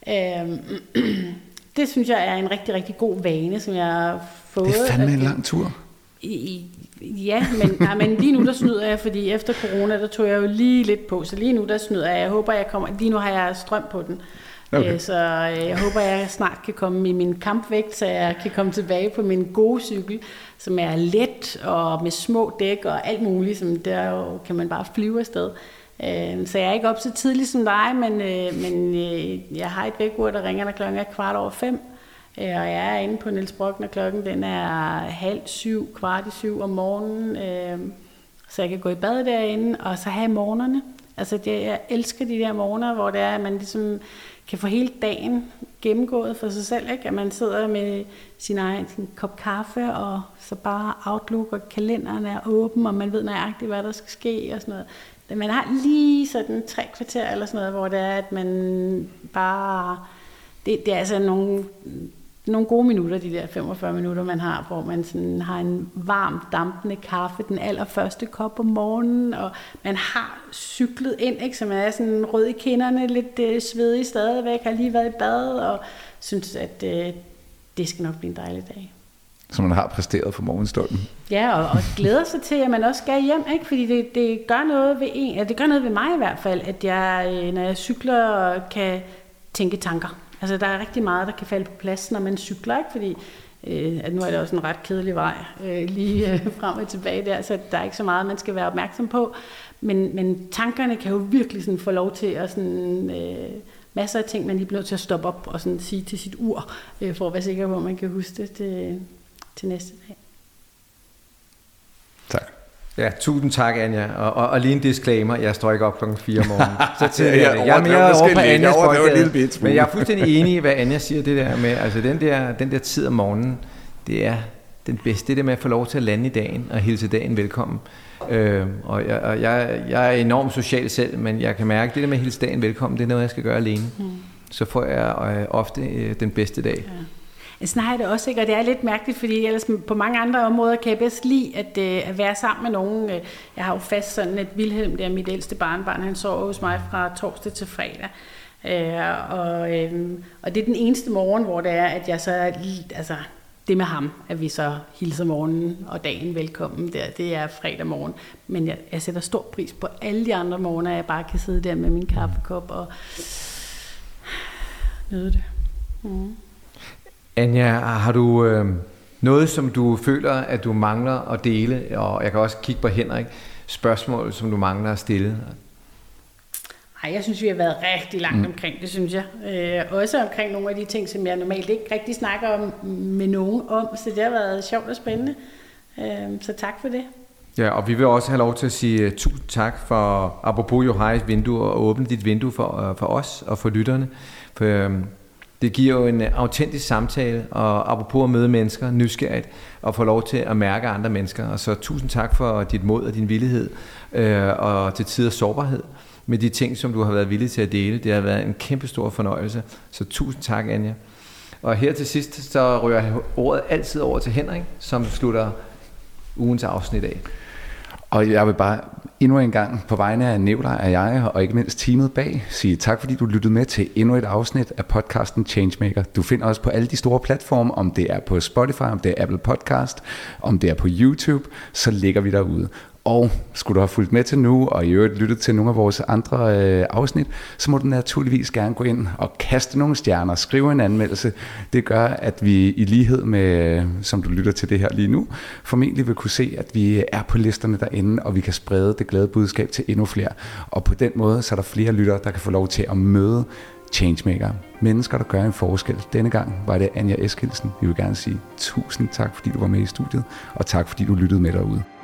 B: Det synes jeg er en rigtig, rigtig god vane, som jeg har fået.
C: Det er fandme en lang tur.
B: Ja, men, nej, men lige nu der snyder jeg, fordi efter corona, der tog jeg jo lige lidt på. Så lige nu der snyder jeg. Jeg håber, jeg kommer. Lige nu har jeg strøm på den. Okay. Så jeg håber, jeg snart kan komme i min kampvægt, så jeg kan komme tilbage på min gode cykel, som er let og med små dæk og alt muligt, som der kan man bare flyve afsted. Så jeg er ikke op så tidligt som dig, men, men jeg har et vækkeur, der ringer, når klokken er kvart over fem, og jeg er inde på Niels Brock, når klokken den er halv syv, kvart i syv om morgenen, så jeg kan gå i bad derinde, og så have morgenerne. Altså det, jeg elsker de der morgener, hvor det er, at man ligesom kan få hele dagen gennemgået for sig selv, ikke? At man sidder med sin egen sin kop kaffe, og så bare Outlook, og kalenderen er åben, og man ved nøjagtigt, hvad der skal ske, og sådan noget. Man har lige sådan tre kvarter, eller sådan noget, hvor det er, at man bare... Det, det er altså nogle, nogle gode minutter, de der femogfyrre minutter, man har, hvor man sådan har en varm, dampende kaffe, den allerførste kop om morgenen, og man har cyklet ind, ikke, så man er sådan rød i kinderne, lidt øh, svedig stadigvæk, har lige været i bad, og synes, at øh, det skal nok blive en dejlig dag.
C: Så man har præsteret for morgenstunden.
B: Ja, og, og glæder sig til, at man også skal hjem, ikke? Fordi det, det gør noget ved en, ja, det gør noget ved mig i hvert fald, at jeg, når jeg cykler, kan tænke tanker. Altså, der er rigtig meget, der kan falde på plads, når man cykler, ikke? Fordi øh, at nu er det også en ret kedelig vej, øh, lige øh, frem og tilbage der, så der er ikke så meget, man skal være opmærksom på. Men, men tankerne kan jo virkelig sådan få lov til at sådan... Øh, masser af ting, man lige bliver nødt til at stoppe op og sådan sige til sit ur, øh, for at være sikker på, at man kan huske det til, til næste dag.
C: Tak.
A: Ja, tusind tak, Anja. Og, og, og lige en disclaimer, jeg står ikke op klokken fire om morgenen. Så til, ja, jeg, jeg er mere over på Anjas boldgade, men jeg er fuldstændig enig i, hvad Anja siger, det der med, altså den der, den der tid om morgenen, det er den bedste, det der med at få lov til at lande i dagen og hilse dagen velkommen. Øh, og jeg, og jeg, jeg er enormt social selv, men jeg kan mærke, at det der med at hilse dagen velkommen, det er noget, jeg skal gøre alene. Mm. Så får jeg øh, ofte øh, den bedste dag. Ja.
B: Sådan har jeg det også, ikke? Og det er lidt mærkeligt, fordi ellers på mange andre områder kan jeg bedst lide at, øh, at være sammen med nogen. Jeg har jo fast sådan, at Wilhelm, der er mit ældste barnebarn, han sover hos mig fra torsdag til fredag. Øh, og, øh, og det er den eneste morgen, hvor det er, at jeg så, altså det med ham, at vi så hilser morgenen og dagen velkommen, der, det er fredag morgen. Men jeg, jeg sætter stor pris på alle de andre morgener, jeg bare kan sidde der med min kaffekop og nyde det. Mm.
A: Anja, har du øh, noget, som du føler, at du mangler at dele, og jeg kan også kigge på Henrik, spørgsmål, som du mangler at stille?
B: Nej, jeg synes, vi har været rigtig langt mm. omkring det, synes jeg. Øh, også omkring nogle af de ting, som jeg normalt ikke rigtig snakker om med nogen om, så det har været sjovt og spændende. Øh, så tak for det.
A: Ja, og vi vil også have lov til at sige uh, tusind tak for, apropos Johais vindue, og åbne dit vindue for, uh, for os og for lytterne. For um, det giver jo en autentisk samtale, og apropos at møde mennesker nysgerrigt, og få lov til at mærke andre mennesker. Og så tusind tak for dit mod og din villighed, uh, og til tider sårbarhed med de ting, som du har været villig til at dele. Det har været en kæmpe stor fornøjelse. Så tusind tak, Anja. Og her til sidst, så rører jeg ordet altid over til Henrik, som slutter ugens afsnit af.
C: Og jeg vil bare endnu en gang på vegne af Nikolaj og jeg, og ikke mindst teamet bag, sige tak, fordi du lyttede med til endnu et afsnit af podcasten Changemaker. Du finder os på alle de store platforme, om det er på Spotify, om det er Apple Podcast, om det er på YouTube, så ligger vi derude. Og skulle du have fulgt med til nu, og i øvrigt lyttet til nogle af vores andre øh, afsnit, så må du naturligvis gerne gå ind og kaste nogle stjerner, skrive en anmeldelse. Det gør, at vi i lighed med, som du lytter til det her lige nu, formentlig vil kunne se, at vi er på listerne derinde, og vi kan sprede det glade budskab til endnu flere. Og på den måde, så er der flere lyttere, der kan få lov til at møde Changemaker. Mennesker, der gør en forskel. Denne gang var det Anja Eskildsen. Vi vil gerne sige tusind tak, fordi du var med i studiet, og tak, fordi du lyttede med derude.